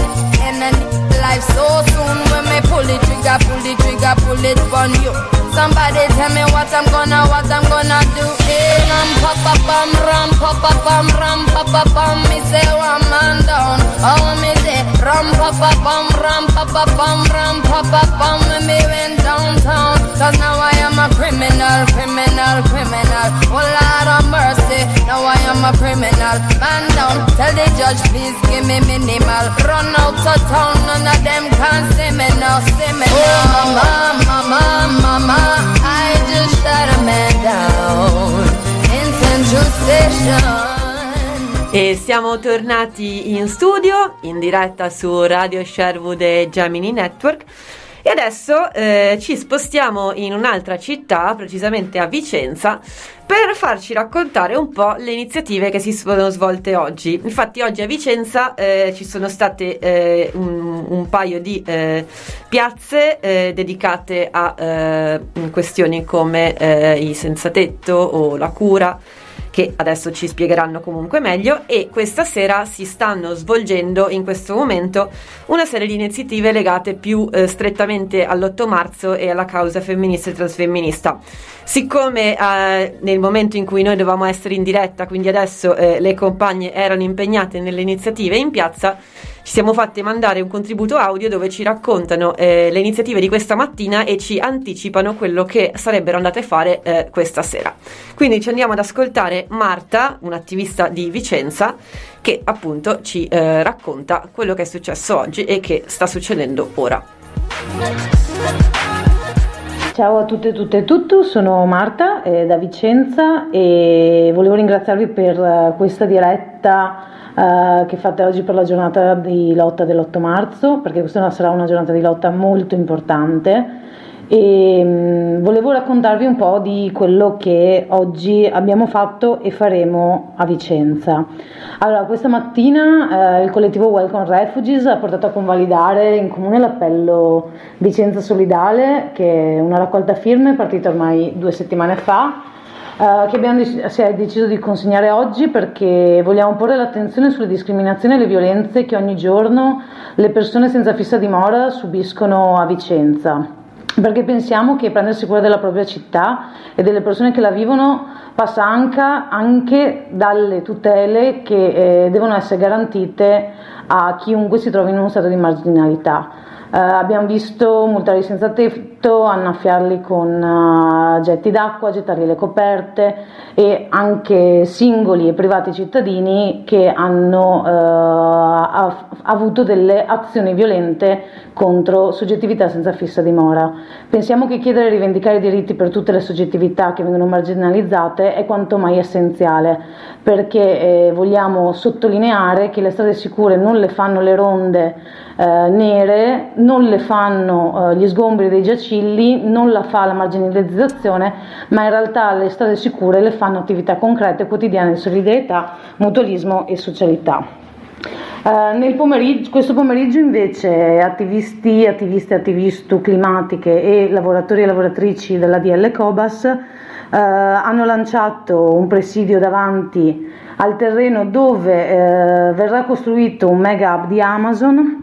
life so soon when me pull the trigger, pull it on you. Somebody tell me what I'm gonna do. Ram pa pa bum, ram pa pa bum, ram pa pa bum. Me say one man down, oh me say ram pa pa bum, ram pa pa bum, ram pa pa bum. When me went downtown, 'cause now I am a criminal, criminal, criminal. Oh Lord of mercy, now I am a criminal. Man down, tell the judge please give me minimal. Run out of town, none of them can see me now, see me now. Oh mama, mama, mama, I just shot a man down in Central Station. E siamo tornati in studio, in diretta su Radio Sherwood e Gemini Network. E adesso ci spostiamo in un'altra città, precisamente a Vicenza, per farci raccontare un po' le iniziative che si sono svolte oggi. Infatti oggi a Vicenza ci sono state un paio di piazze dedicate a questioni come i senza tetto o la cura, che adesso ci spiegheranno comunque meglio, e questa sera si stanno svolgendo in questo momento una serie di iniziative legate più strettamente all'8 marzo e alla causa femminista e transfemminista. Siccome nel momento in cui noi dovevamo essere in diretta, quindi adesso le compagne erano impegnate nelle iniziative in piazza, ci siamo fatte mandare un contributo audio dove ci raccontano le iniziative di questa mattina e ci anticipano quello che sarebbero andate a fare questa sera. Quindi ci andiamo ad ascoltare Marta, un'attivista di Vicenza, che appunto ci racconta quello che è successo oggi e che sta succedendo ora. Ciao a tutte e tutti, sono Marta da Vicenza e volevo ringraziarvi per questa diretta che fate oggi per la giornata di lotta dell'8 marzo, perché questa sarà una giornata di lotta molto importante e volevo raccontarvi un po' di quello che oggi abbiamo fatto e faremo a Vicenza. Allora, questa mattina il collettivo Welcome Refugees ha portato a convalidare in comune l'appello Vicenza Solidale, che è una raccolta firme partita ormai 2 settimane fa, che si è deciso di consegnare oggi perché vogliamo porre l'attenzione sulle discriminazioni e le violenze che ogni giorno le persone senza fissa dimora subiscono a Vicenza, perché pensiamo che prendersi cura della propria città e delle persone che la vivono passa anche dalle tutele che devono essere garantite a chiunque si trovi in uno stato di marginalità. Abbiamo visto multari senza tetto, annaffiarli con getti d'acqua, gettargli le coperte, e anche singoli e privati cittadini che hanno avuto delle azioni violente contro soggettività senza fissa dimora. Pensiamo che chiedere e rivendicare i diritti per tutte le soggettività che vengono marginalizzate è quanto mai essenziale, perché vogliamo sottolineare che le strade sicure non le fanno le ronde nere, non le fanno gli sgombri dei giacilli, non la fa la marginalizzazione, ma in realtà le strade sicure le fanno attività concrete quotidiane di solidarietà, mutualismo e socialità. Questo pomeriggio invece attivisti climatiche e lavoratori e lavoratrici della DL Cobas hanno lanciato un presidio davanti al terreno dove verrà costruito un mega hub di Amazon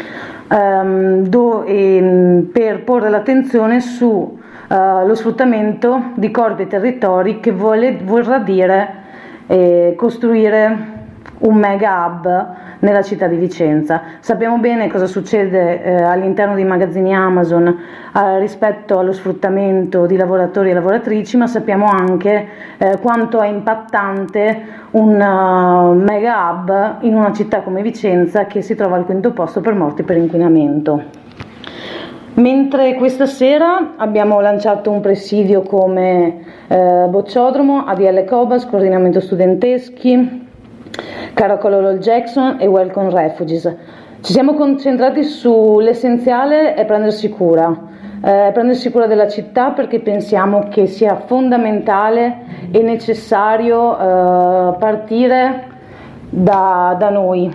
per porre l'attenzione su lo sfruttamento di corpi e territori, che vorrà dire costruire un mega hub nella città di Vicenza. Sappiamo bene cosa succede all'interno dei magazzini Amazon rispetto allo sfruttamento di lavoratori e lavoratrici, ma sappiamo anche quanto è impattante un mega hub in una città come Vicenza, che si trova al 5° posto per morti per inquinamento. Mentre questa sera abbiamo lanciato un presidio come Bocciodromo, ADL Cobas, Coordinamento Studenteschi, Caracollo Jackson e Welcome Refugees. Ci siamo concentrati sull'essenziale è prendersi cura della città, perché pensiamo che sia fondamentale e necessario partire da noi,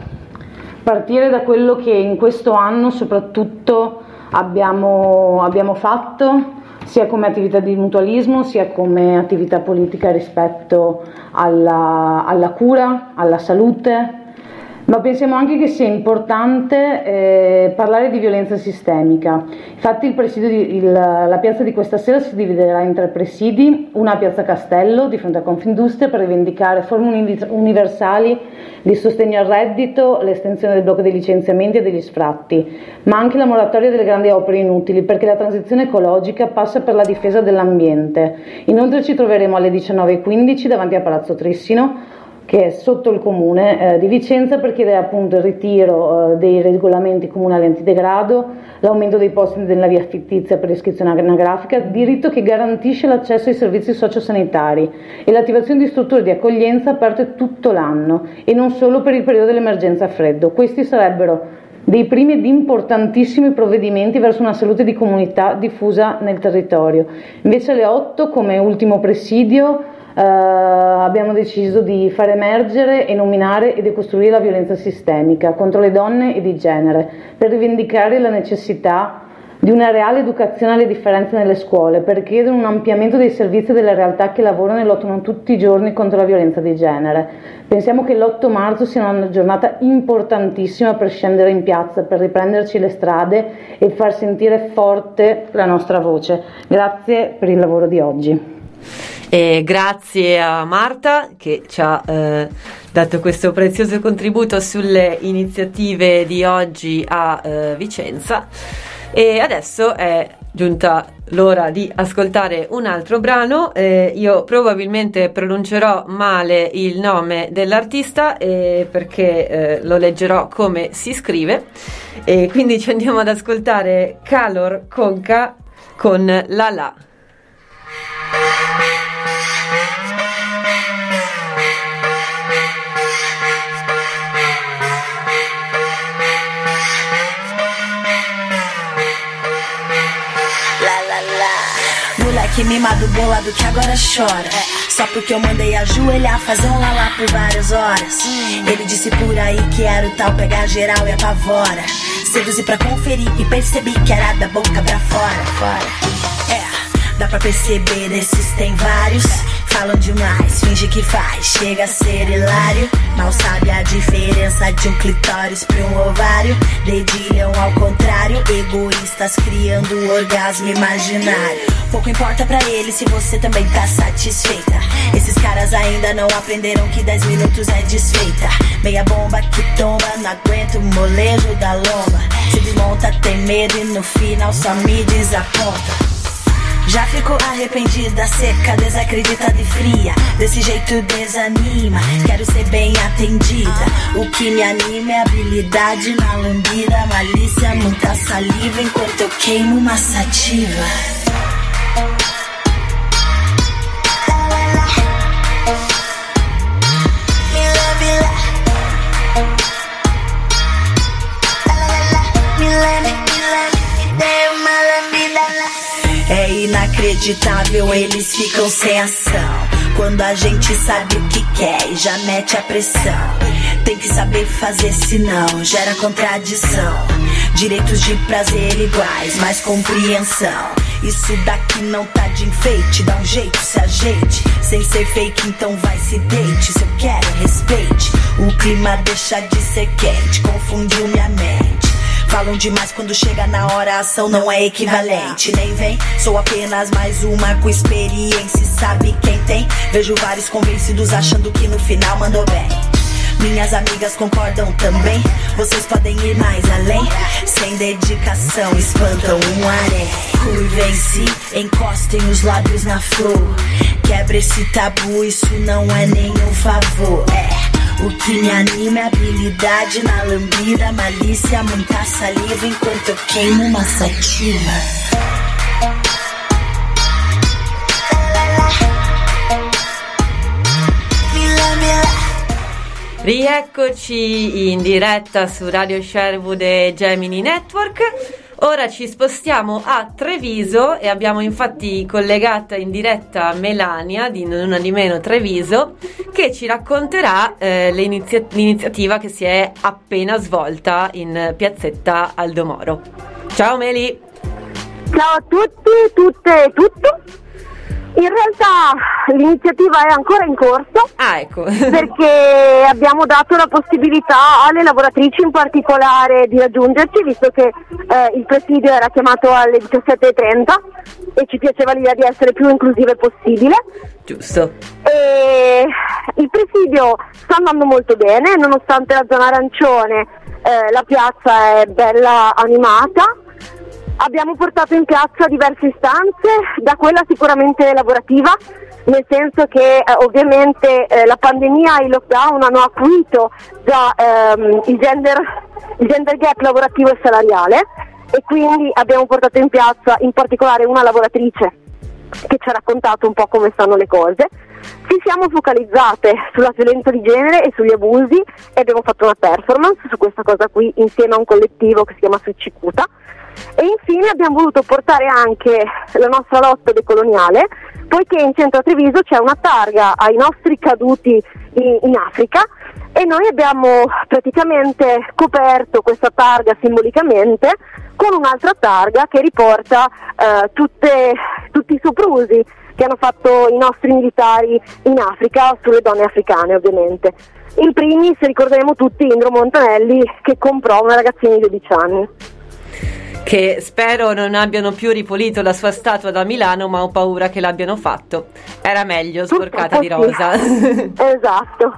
partire da quello che in questo anno soprattutto abbiamo fatto, sia come attività di mutualismo, sia come attività politica rispetto alla cura, alla salute, ma pensiamo anche che sia importante parlare di violenza sistemica. Infatti il presidio la piazza di questa sera si dividerà in 3 presidi: una a Piazza Castello di fronte a Confindustria per rivendicare forme universali di sostegno al reddito, l'estensione del blocco dei licenziamenti e degli sfratti, ma anche la moratoria delle grandi opere inutili, perché la transizione ecologica passa per la difesa dell'ambiente. Inoltre ci troveremo alle 19:15 davanti a Palazzo Trissino, che è sotto il comune di Vicenza, per chiedere appunto il ritiro dei regolamenti comunali antidegrado, l'aumento dei posti nella via fittizia per l'iscrizione anagrafica, diritto che garantisce l'accesso ai servizi sociosanitari, e l'attivazione di strutture di accoglienza aperte tutto l'anno e non solo per il periodo dell'emergenza freddo. Questi sarebbero dei primi ed importantissimi provvedimenti verso una salute di comunità diffusa nel territorio. Invece alle 8, come ultimo presidio, abbiamo deciso di far emergere e nominare e decostruire la violenza sistemica contro le donne e di genere, per rivendicare la necessità di una reale educazione alle differenze nelle scuole, per chiedere un ampliamento dei servizi e delle realtà che lavorano e lottano tutti i giorni contro la violenza di genere. Pensiamo che l'8 marzo sia una giornata importantissima per scendere in piazza, per riprenderci le strade e far sentire forte la nostra voce. Grazie per il lavoro di oggi. E grazie a Marta che ci ha dato questo prezioso contributo sulle iniziative di oggi a Vicenza. E adesso è giunta l'ora di ascoltare un altro brano. Io probabilmente pronuncerò male il nome dell'artista perché lo leggerò come si scrive, e quindi ci andiamo ad ascoltare Calor Conca con La La. Que mimado bolado que agora chora, só porque eu mandei ajoelhar, fazer um lalá por várias horas. Ele disse por aí que era o tal pegar geral e apavora, seduzi pra conferir e percebi que era da boca pra fora. Dá pra perceber, desses tem vários. falam demais, finge que faz, chega a ser hilário. Mal sabe a diferença de um clitóris pra um ovário. Dedilham ao contrário, egoístas criando orgasmo imaginário. Pouco importa pra eles se você também tá satisfeita. Esses caras ainda não aprenderam que 10 minutos é desfeita. Meia bomba que tomba, não aguento o molejo da lomba. Se desmonta, tem medo e no final só me desaponta. Já ficou arrependida, seca, desacreditada e fria. Desse jeito desanima, quero ser bem atendida. O que me anima é habilidade na lambida. Malícia, muita saliva enquanto eu queimo uma sativa. É inacreditável, eles ficam sem ação quando a gente sabe o que quer e já mete a pressão. Tem que saber fazer, senão gera contradição. Direitos de prazer iguais, mais compreensão. Isso daqui não tá de enfeite, dá um jeito, se ajeite. Sem ser fake, então vai, se deite. Se eu quero, respeite. O clima deixa de ser quente, confundiu minha mente. Falam demais quando chega na hora, a ação não é equivalente. Nem vem, sou apenas mais uma com experiência. Sabe quem tem? Vejo vários convencidos achando que no final mandou bem. Minhas amigas concordam também. Vocês podem ir mais além. Sem dedicação espantam um harém. Curvem-se, encostem os lábios na flor. Quebra esse tabu, isso não é nenhum favor. O que me anima é habilidade na lambida. Malícia, muita saliva enquanto eu queimo uma sativa. Rieccoci in diretta su Radio Sherwood e Gemini Network. Ora ci spostiamo a Treviso e abbiamo infatti collegata in diretta Melania di Non Una Di Meno Treviso, che ci racconterà l'iniziativa che si è appena svolta in piazzetta Aldo Moro. Ciao Meli! Ciao a tutti, tutte e tutti. In realtà l'iniziativa è ancora in corso, ecco. Perché abbiamo dato la possibilità alle lavoratrici in particolare di raggiungerci, visto che il presidio era chiamato alle 17:30 e ci piaceva l'idea di essere più inclusive possibile. Giusto. E il presidio sta andando molto bene, nonostante la zona arancione la piazza è bella animata. Abbiamo portato in piazza diverse istanze, da quella sicuramente lavorativa, nel senso che ovviamente la pandemia e il lockdown hanno acuito già il gender gap lavorativo e salariale, e quindi abbiamo portato in piazza in particolare una lavoratrice che ci ha raccontato un po' come stanno le cose. Ci siamo focalizzate sulla violenza di genere e sugli abusi e abbiamo fatto una performance su questa cosa qui insieme a un collettivo che si chiama Succicuta. E infine abbiamo voluto portare anche la nostra lotta decoloniale, poiché in centro a Treviso c'è una targa ai nostri caduti in Africa, e noi abbiamo praticamente coperto questa targa simbolicamente con un'altra targa che riporta tutti i soprusi che hanno fatto i nostri militari in Africa sulle donne africane, ovviamente. In primis ricorderemo tutti Indro Montanelli, che comprò una ragazzina di 12 anni. Che spero non abbiano più ripulito la sua statua da Milano, ma ho paura che l'abbiano fatto. Era meglio sporcata di rosa. Esatto.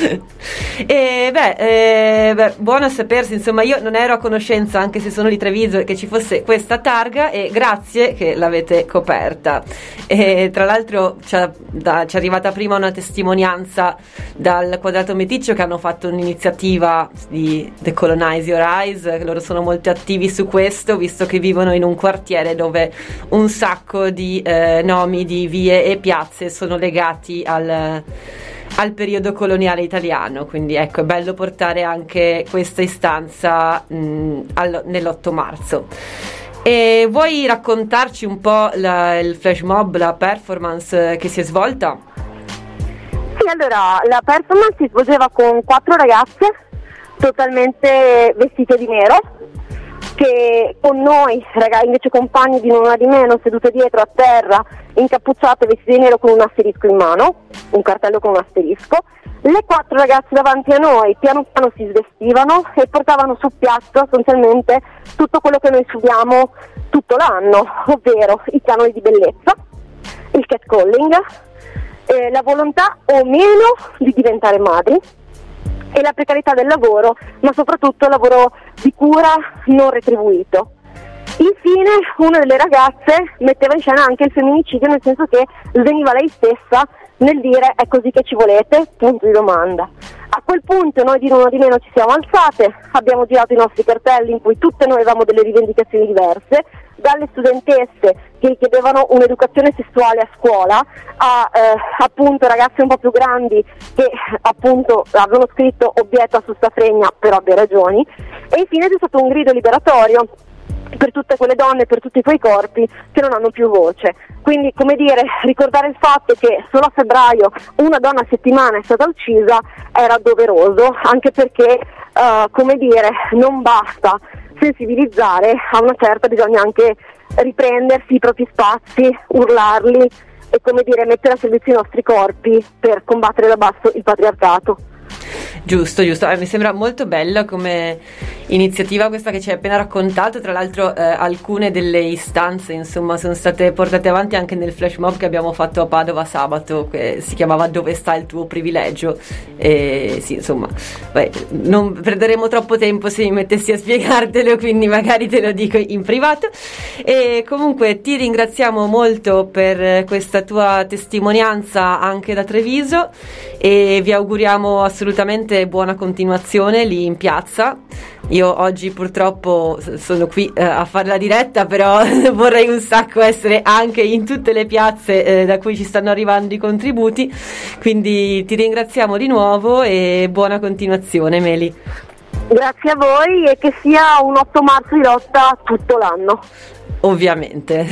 E buono a sapersi, insomma. Io non ero a conoscenza, anche se sono di Treviso, che ci fosse questa targa, e grazie che l'avete coperta. E tra l'altro ci è arrivata prima una testimonianza dal Quadrato Meticcio, che hanno fatto un'iniziativa di Decolonize Your Eyes. Loro sono molto attivi su questo, visto che vivono in un quartiere dove un sacco di nomi di vie e piazze sono legati al periodo coloniale italiano, quindi ecco, è bello portare anche questa istanza nell'8 marzo. E vuoi raccontarci un po' il flash mob, la performance che si è svolta? Sì, allora, la performance si svolgeva con 4 ragazze totalmente vestite di nero. che con noi, ragazzi, invece compagni di non una di meno, sedute dietro a terra, incappucciate, vestite di nero con un asterisco in mano, un cartello con un asterisco. Le 4 ragazze davanti a noi piano piano si svestivano e portavano su piazza sostanzialmente tutto quello che noi subiamo tutto l'anno, ovvero i canoni di bellezza, il catcalling, la volontà o meno di diventare madri e la precarietà del lavoro, ma soprattutto il lavoro di cura non retribuito. Infine una delle ragazze metteva in scena anche il femminicidio, nel senso che sveniva lei stessa nel dire è così che ci volete, punto di domanda. A quel punto noi di non di meno ci siamo alzate, abbiamo girato i nostri cartelli in cui tutte noi avevamo delle rivendicazioni diverse, dalle studentesse che richiedevano un'educazione sessuale a scuola a appunto ragazze un po' più grandi che appunto avevano scritto obietta su sta fregna per ovvie ragioni, e infine c'è stato un grido liberatorio per tutte quelle donne, per tutti quei corpi che non hanno più voce. Quindi, come dire, ricordare il fatto che solo a febbraio una donna a settimana è stata uccisa era doveroso, anche perché, come dire, non basta sensibilizzare, a una certa bisogna anche riprendersi i propri spazi, urlarli e, come dire, mettere a servizio i nostri corpi per combattere da basso il patriarcato. Giusto, mi sembra molto bella come iniziativa questa che ci hai appena raccontato. Tra l'altro alcune delle istanze insomma sono state portate avanti anche nel flash mob che abbiamo fatto a Padova sabato, che si chiamava Dove sta il tuo privilegio, e sì, insomma, non perderemo troppo tempo se mi mettessi a spiegartelo, quindi magari te lo dico in privato. E comunque ti ringraziamo molto per questa tua testimonianza anche da Treviso e vi auguriamo assolutamente buona continuazione lì in piazza. Io oggi purtroppo sono qui a fare la diretta, però vorrei un sacco essere anche in tutte le piazze da cui ci stanno arrivando i contributi, quindi ti ringraziamo di nuovo e buona continuazione, Meli. Grazie a voi e che sia un 8 marzo di lotta tutto l'anno. Ovviamente.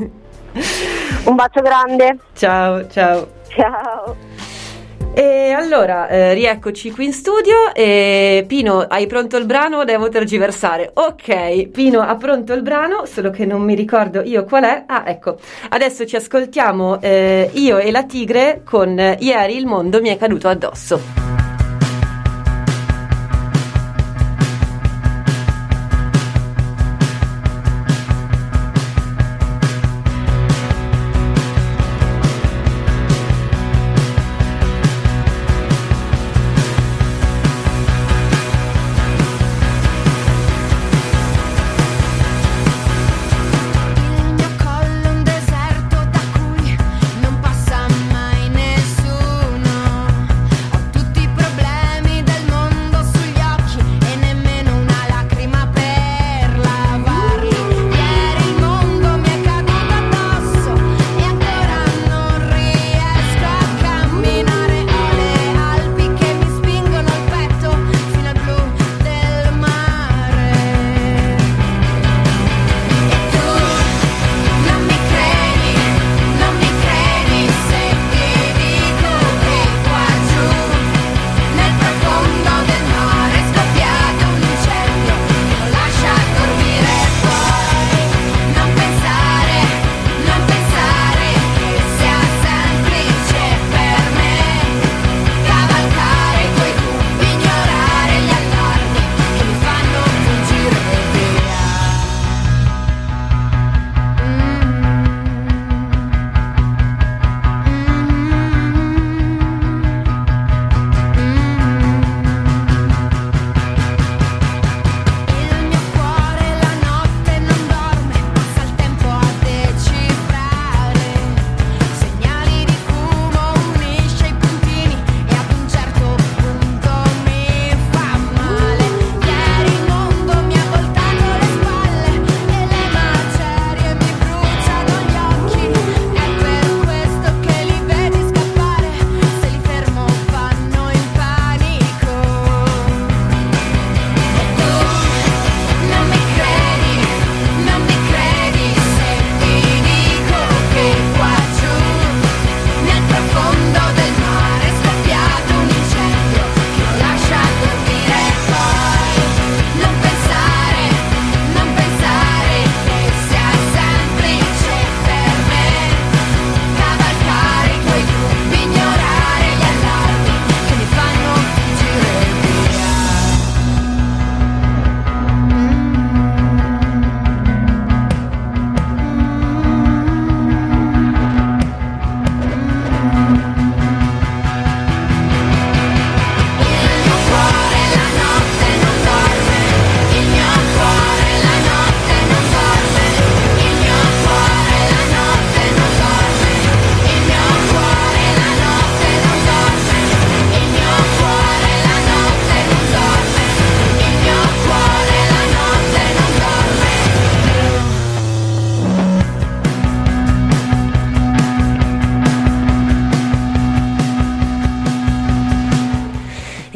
Un bacio grande. Ciao. Ciao. E allora, rieccoci qui in studio. E Pino, hai pronto il brano? Devo tergiversare. Ok, Pino ha pronto il brano, solo che non mi ricordo io qual è. Ah, ecco. Adesso ci ascoltiamo io e la Tigre con Ieri il mondo mi è caduto addosso. Non passa mai nessuno, ho tutti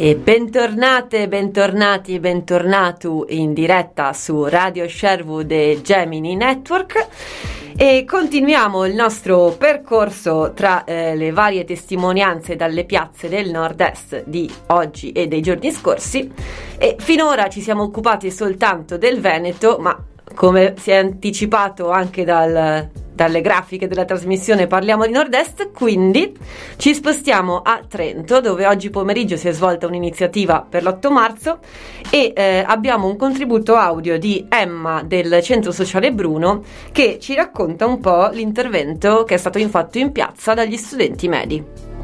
E bentornate, bentornati e bentornato in diretta su Radio Sherwood e Gemini Network e continuiamo il nostro percorso tra le varie testimonianze dalle piazze del nord-est di oggi e dei giorni scorsi e finora ci siamo occupati soltanto del Veneto, ma come si è anticipato anche dalle grafiche della trasmissione parliamo di nord-est, quindi ci spostiamo a Trento dove oggi pomeriggio si è svolta un'iniziativa per l'8 marzo e abbiamo un contributo audio di Emma del Centro Sociale Bruno che ci racconta un po' l'intervento che è stato fatto in piazza dagli studenti medi.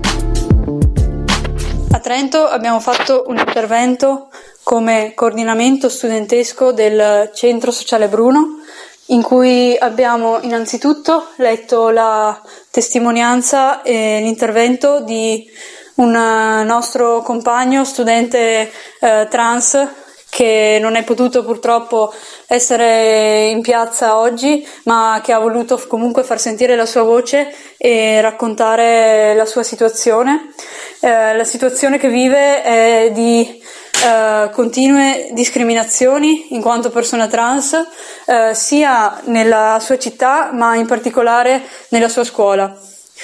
A Trento abbiamo fatto un intervento come coordinamento studentesco del Centro Sociale Bruno in cui abbiamo innanzitutto letto la testimonianza e l'intervento di un nostro compagno studente trans che non è potuto purtroppo essere in piazza oggi, ma che ha voluto comunque far sentire la sua voce e raccontare la sua situazione. La situazione che vive è di continue discriminazioni in quanto persona trans, sia nella sua città ma in particolare nella sua scuola.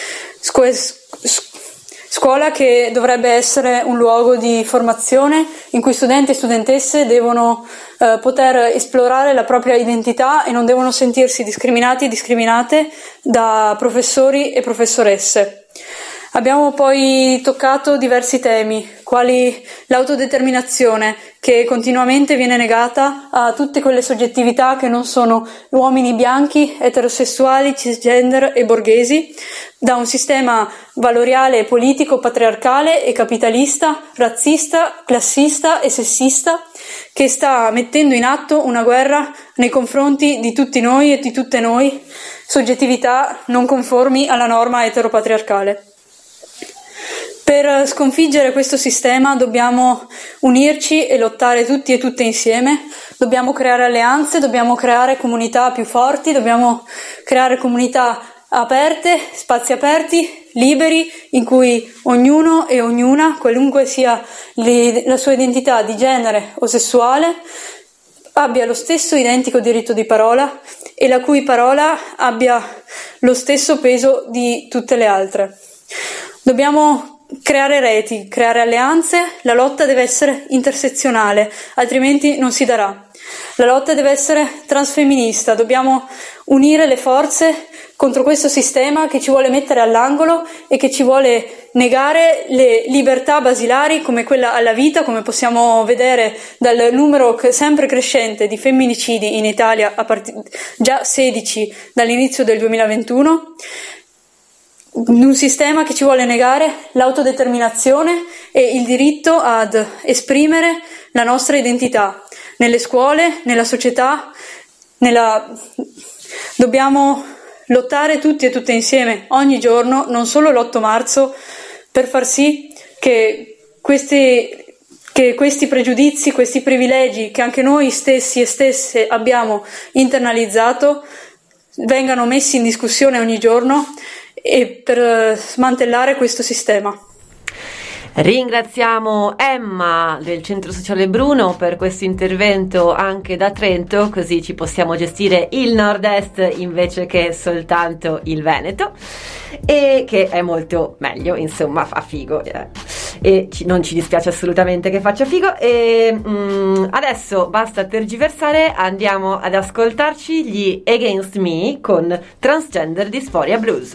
Scuola che dovrebbe essere un luogo di formazione in cui studenti e studentesse devono poter esplorare la propria identità e non devono sentirsi discriminati e discriminate da professori e professoresse. Abbiamo poi toccato diversi temi, quali l'autodeterminazione, che continuamente viene negata a tutte quelle soggettività che non sono uomini bianchi, eterosessuali, cisgender e borghesi, da un sistema valoriale e politico patriarcale e capitalista, razzista, classista e sessista, che sta mettendo in atto una guerra nei confronti di tutti noi e di tutte noi, soggettività non conformi alla norma eteropatriarcale. Per sconfiggere questo sistema dobbiamo unirci e lottare tutti e tutte insieme, dobbiamo creare alleanze, dobbiamo creare comunità più forti, dobbiamo creare comunità aperte, spazi aperti, liberi, in cui ognuno e ognuna, qualunque sia la sua identità di genere o sessuale, abbia lo stesso identico diritto di parola e la cui parola abbia lo stesso peso di tutte le altre. Dobbiamo creare reti, creare alleanze, la lotta deve essere intersezionale, altrimenti non si darà. La lotta deve essere transfemminista, dobbiamo unire le forze contro questo sistema che ci vuole mettere all'angolo e che ci vuole negare le libertà basilari come quella alla vita, come possiamo vedere dal numero sempre crescente di femminicidi in Italia, già 16 dall'inizio del 2021, un sistema che ci vuole negare l'autodeterminazione e il diritto ad esprimere la nostra identità nelle scuole, nella società, dobbiamo lottare tutti e tutte insieme ogni giorno, non solo l'8 marzo, per far sì che questi pregiudizi, questi privilegi che anche noi stessi e stesse abbiamo internalizzato vengano messi in discussione ogni giorno e per smantellare questo sistema. Ringraziamo Emma del Centro Sociale Bruno per questo intervento anche da Trento, così ci possiamo gestire il nord-est invece che soltanto il Veneto, e che è molto meglio, insomma fa figo e non ci dispiace assolutamente che faccia figo. E adesso basta tergiversare, andiamo ad ascoltarci gli Against Me con Transgender Dysphoria Blues.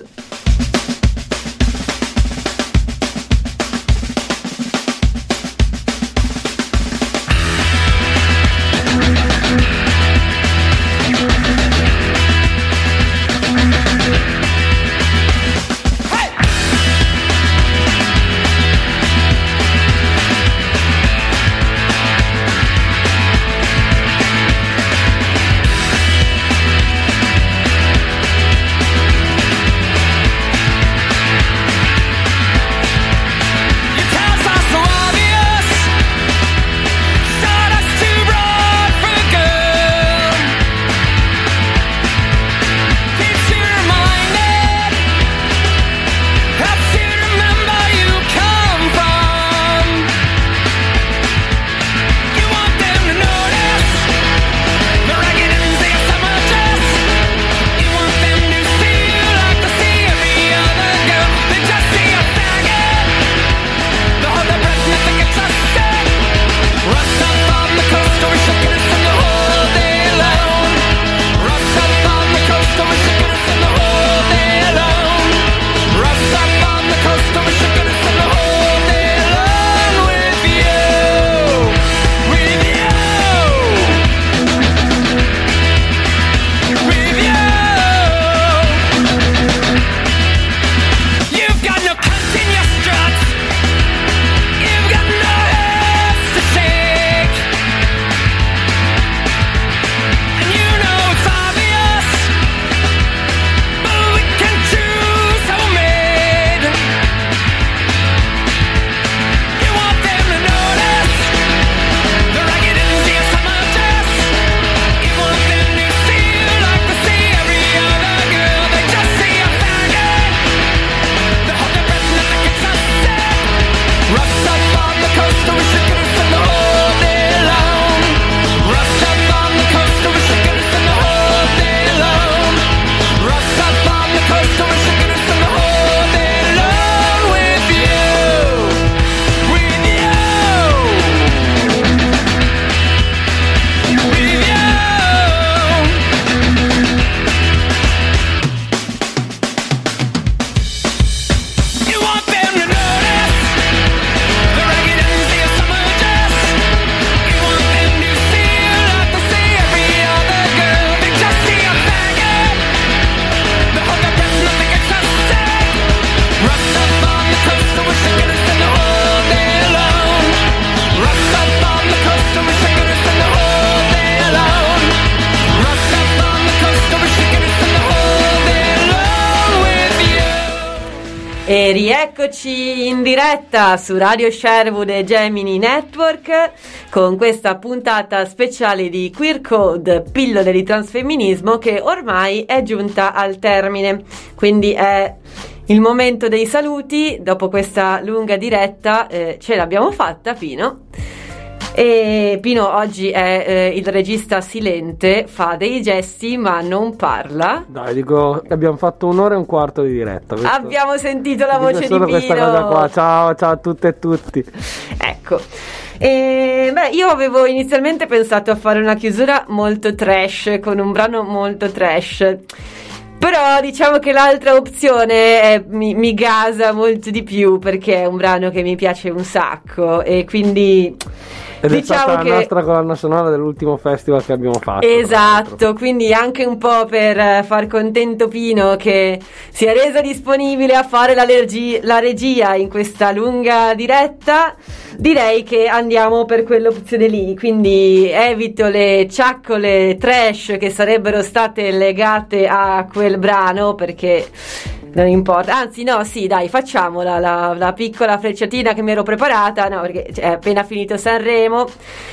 E rieccoci in diretta su Radio Sherwood e Gemini Network con questa puntata speciale di Queer Code, pillole di transfemminismo, che ormai è giunta al termine. Quindi è il momento dei saluti. Dopo questa lunga diretta ce l'abbiamo fatta, Pino. E Pino oggi è il regista silente, fa dei gesti ma non parla. Dai, dico, abbiamo fatto 1 ora e un quarto di diretta. Abbiamo sentito la voce di solo Pino. Questa cosa qua. Ciao a tutte e tutti. Ecco. Io avevo inizialmente pensato a fare una chiusura molto trash, con un brano molto trash. Però diciamo che l'altra opzione mi gasa molto di più, perché è un brano che mi piace un sacco e quindi ed è diciamo stata che la nostra colonna sonora dell'ultimo festival che abbiamo fatto. esatto, quindi anche un po' per far contento Pino, che si è reso disponibile a fare la regia in questa lunga diretta, direi che andiamo per quell'opzione lì, quindi evito le ciaccole trash che sarebbero state legate a quel brano, perché non importa, anzi no, sì, dai, facciamo la piccola frecciatina che mi ero preparata, no, perché è appena finito Sanremo.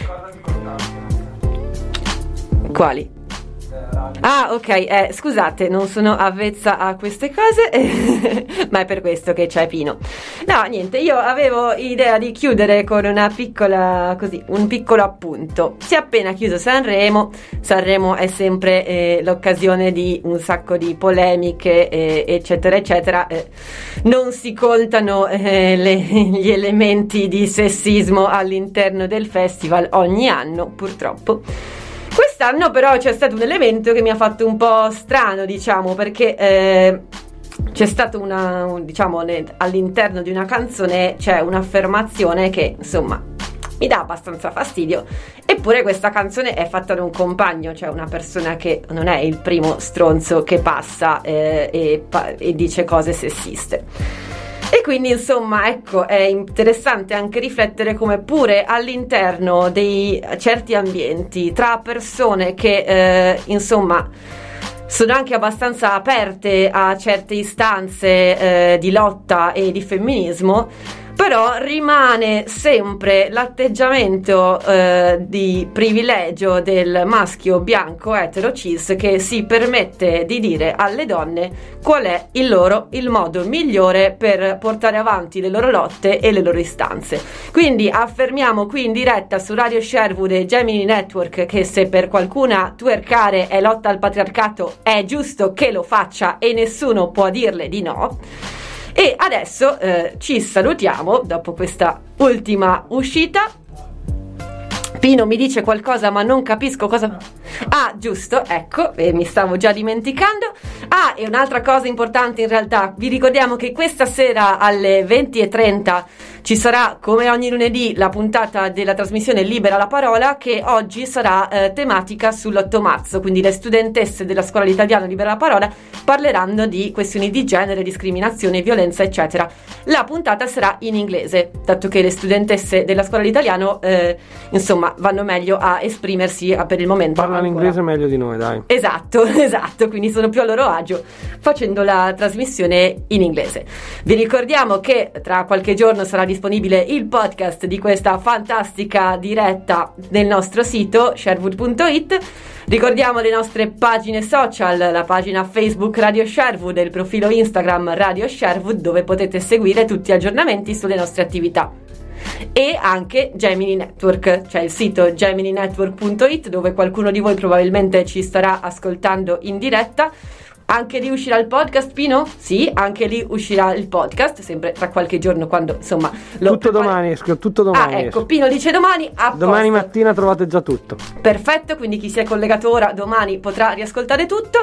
Quali? Ah, ok, scusate, non sono avvezza a queste cose, ma è per questo che c'è Pino. No, niente, io avevo idea di chiudere con una piccola, così, un piccolo appunto. Si è appena chiuso Sanremo è sempre l'occasione di un sacco di polemiche, eccetera, eccetera. Non si contano gli elementi di sessismo all'interno del festival ogni anno, purtroppo. Quest'anno però c'è stato un elemento che mi ha fatto un po' strano, diciamo, perché c'è stato all'interno di una canzone c'è un'affermazione che insomma mi dà abbastanza fastidio, eppure questa canzone è fatta da un compagno, cioè una persona che non è il primo stronzo che passa e dice cose sessiste. E quindi insomma, ecco, è interessante anche riflettere come pure all'interno di certi ambienti, tra persone che insomma sono anche abbastanza aperte a certe istanze di lotta e di femminismo, però rimane sempre l'atteggiamento di privilegio del maschio bianco etero cis, che si permette di dire alle donne qual è il modo migliore per portare avanti le loro lotte e le loro istanze. Quindi affermiamo qui in diretta su Radio Sherwood e Gemini Network che se per qualcuna twerkare è lotta al patriarcato, è giusto che lo faccia e nessuno può dirle di no. E adesso ci salutiamo dopo questa ultima uscita. Pino mi dice qualcosa ma non capisco cosa. Ah, giusto, ecco, mi stavo già dimenticando. Ah, e un'altra cosa importante in realtà, vi ricordiamo che questa sera alle 20:30 ci sarà, come ogni lunedì, la puntata della trasmissione Libera la Parola, che oggi sarà tematica sull'8 marzo, quindi le studentesse della Scuola d'Italiano Libera la Parola parleranno di questioni di genere, discriminazione, violenza, eccetera. La puntata sarà in inglese, dato che le studentesse della Scuola d'Italiano, insomma, vanno meglio a esprimersi per il momento. Parlano inglese meglio di noi, dai. Esatto, quindi sono più a loro agio facendo la trasmissione in inglese. Vi ricordiamo che tra qualche giorno sarà disponibile il podcast di questa fantastica diretta nel nostro sito sherwood.it. Ricordiamo le nostre pagine social, la pagina Facebook Radio Sherwood e il profilo Instagram Radio Sherwood, dove potete seguire tutti gli aggiornamenti sulle nostre attività. E anche Gemini Network, cioè il sito gemininetwork.it, dove qualcuno di voi probabilmente ci starà ascoltando in diretta. Anche lì uscirà il podcast, Pino? Sì, anche lì uscirà il podcast, sempre tra qualche giorno, quando insomma tutto domani esco, tutto domani. Ah, ecco, Pino dice domani, a domani posto. Mattina trovate già tutto. Perfetto, quindi chi si è collegato ora domani potrà riascoltare tutto.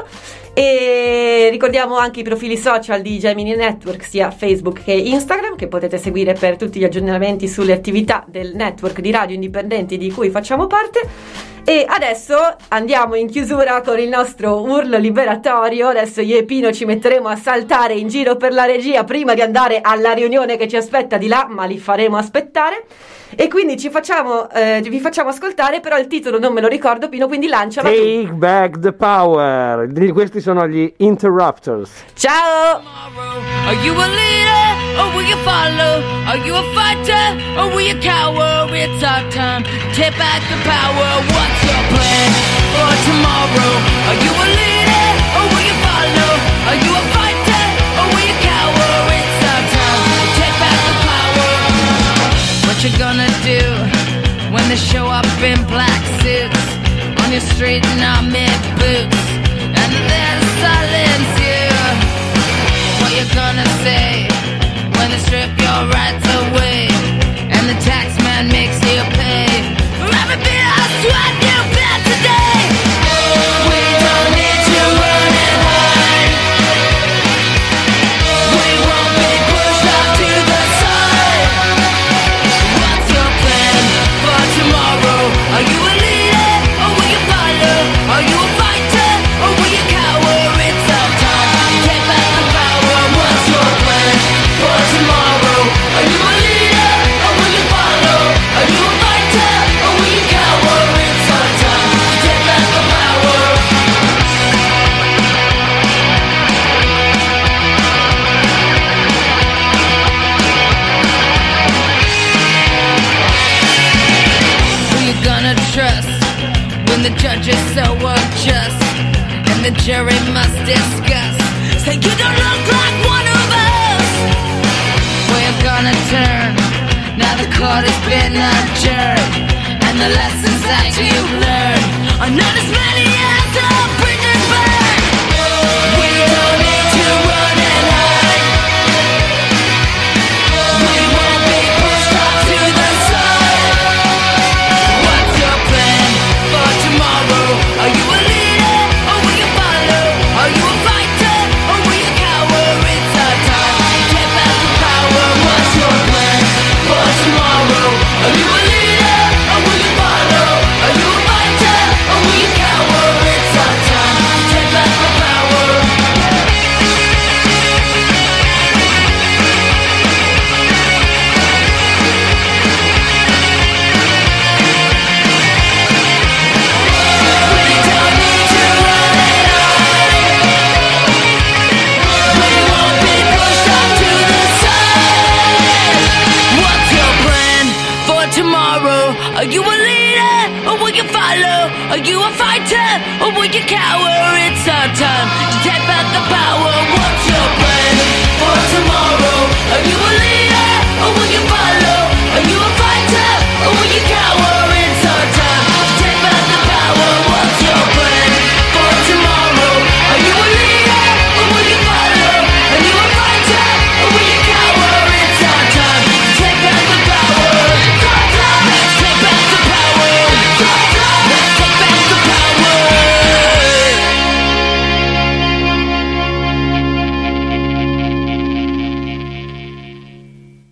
E ricordiamo anche i profili social di Gemini Network, sia Facebook che Instagram, che potete seguire per tutti gli aggiornamenti sulle attività del network di radio indipendenti di cui facciamo parte. E adesso andiamo in chiusura con il nostro urlo liberatorio. Adesso io e Pino ci metteremo a saltare in giro per la regia prima di andare alla riunione che ci aspetta di là, ma li faremo aspettare. E quindi vi facciamo ascoltare, però il titolo non me lo ricordo, Pino, quindi lancialo. Take Back the Power. Questi sono gli Interrupters. Ciao! Are you a leader? or will you follow? Are you a fighter or will you cower? It's our time to take back the power. What's your plan for tomorrow? Are you a leader or will you follow? Are you a fighter or will you cower? It's our time to take back the power. What you gonna do when they show up in black suits on your street in army boots and then silence you? What you gonna say when they strip your rights away and the tax man makes you pay for every bit of sweat you've got today? We don't need to run and hide. We won't be pushed off to the side. What's your plan for tomorrow? Are you a leader or will you follow? Are you a fighter or will you cower? It's our time to take back the power. What's your plan for tomorrow? Are you a leader or will you follow? Are you a fighter or will you cower? It's our time to take back the power. Who you gonna trust when the judge is so unjust and the jury must discuss? Say you don't look like one of us. We're gonna turn. Now the court has been adjourned, and the lessons that you've learned are not as many as the bridges burn. We don't need to run and hide. We won't be pushed off to the side. What's your plan for tomorrow? Are you a leader or will you follow? Are you a fighter or will you cower? It's our time to take back the power. What's your plan for tomorrow? Are you a leader or will you follow? Are you a fighter or will you cower? It's our time to take back the power. We don't need to run and hide. We won't be pushed off to the side. What's your plan for tomorrow? Are you a leader or will you follow? Are you a fighter or will you cower? It's our time to take back the power. What's your plan for tomorrow? Are you a leader or will you follow? Are you a fighter or will you cower?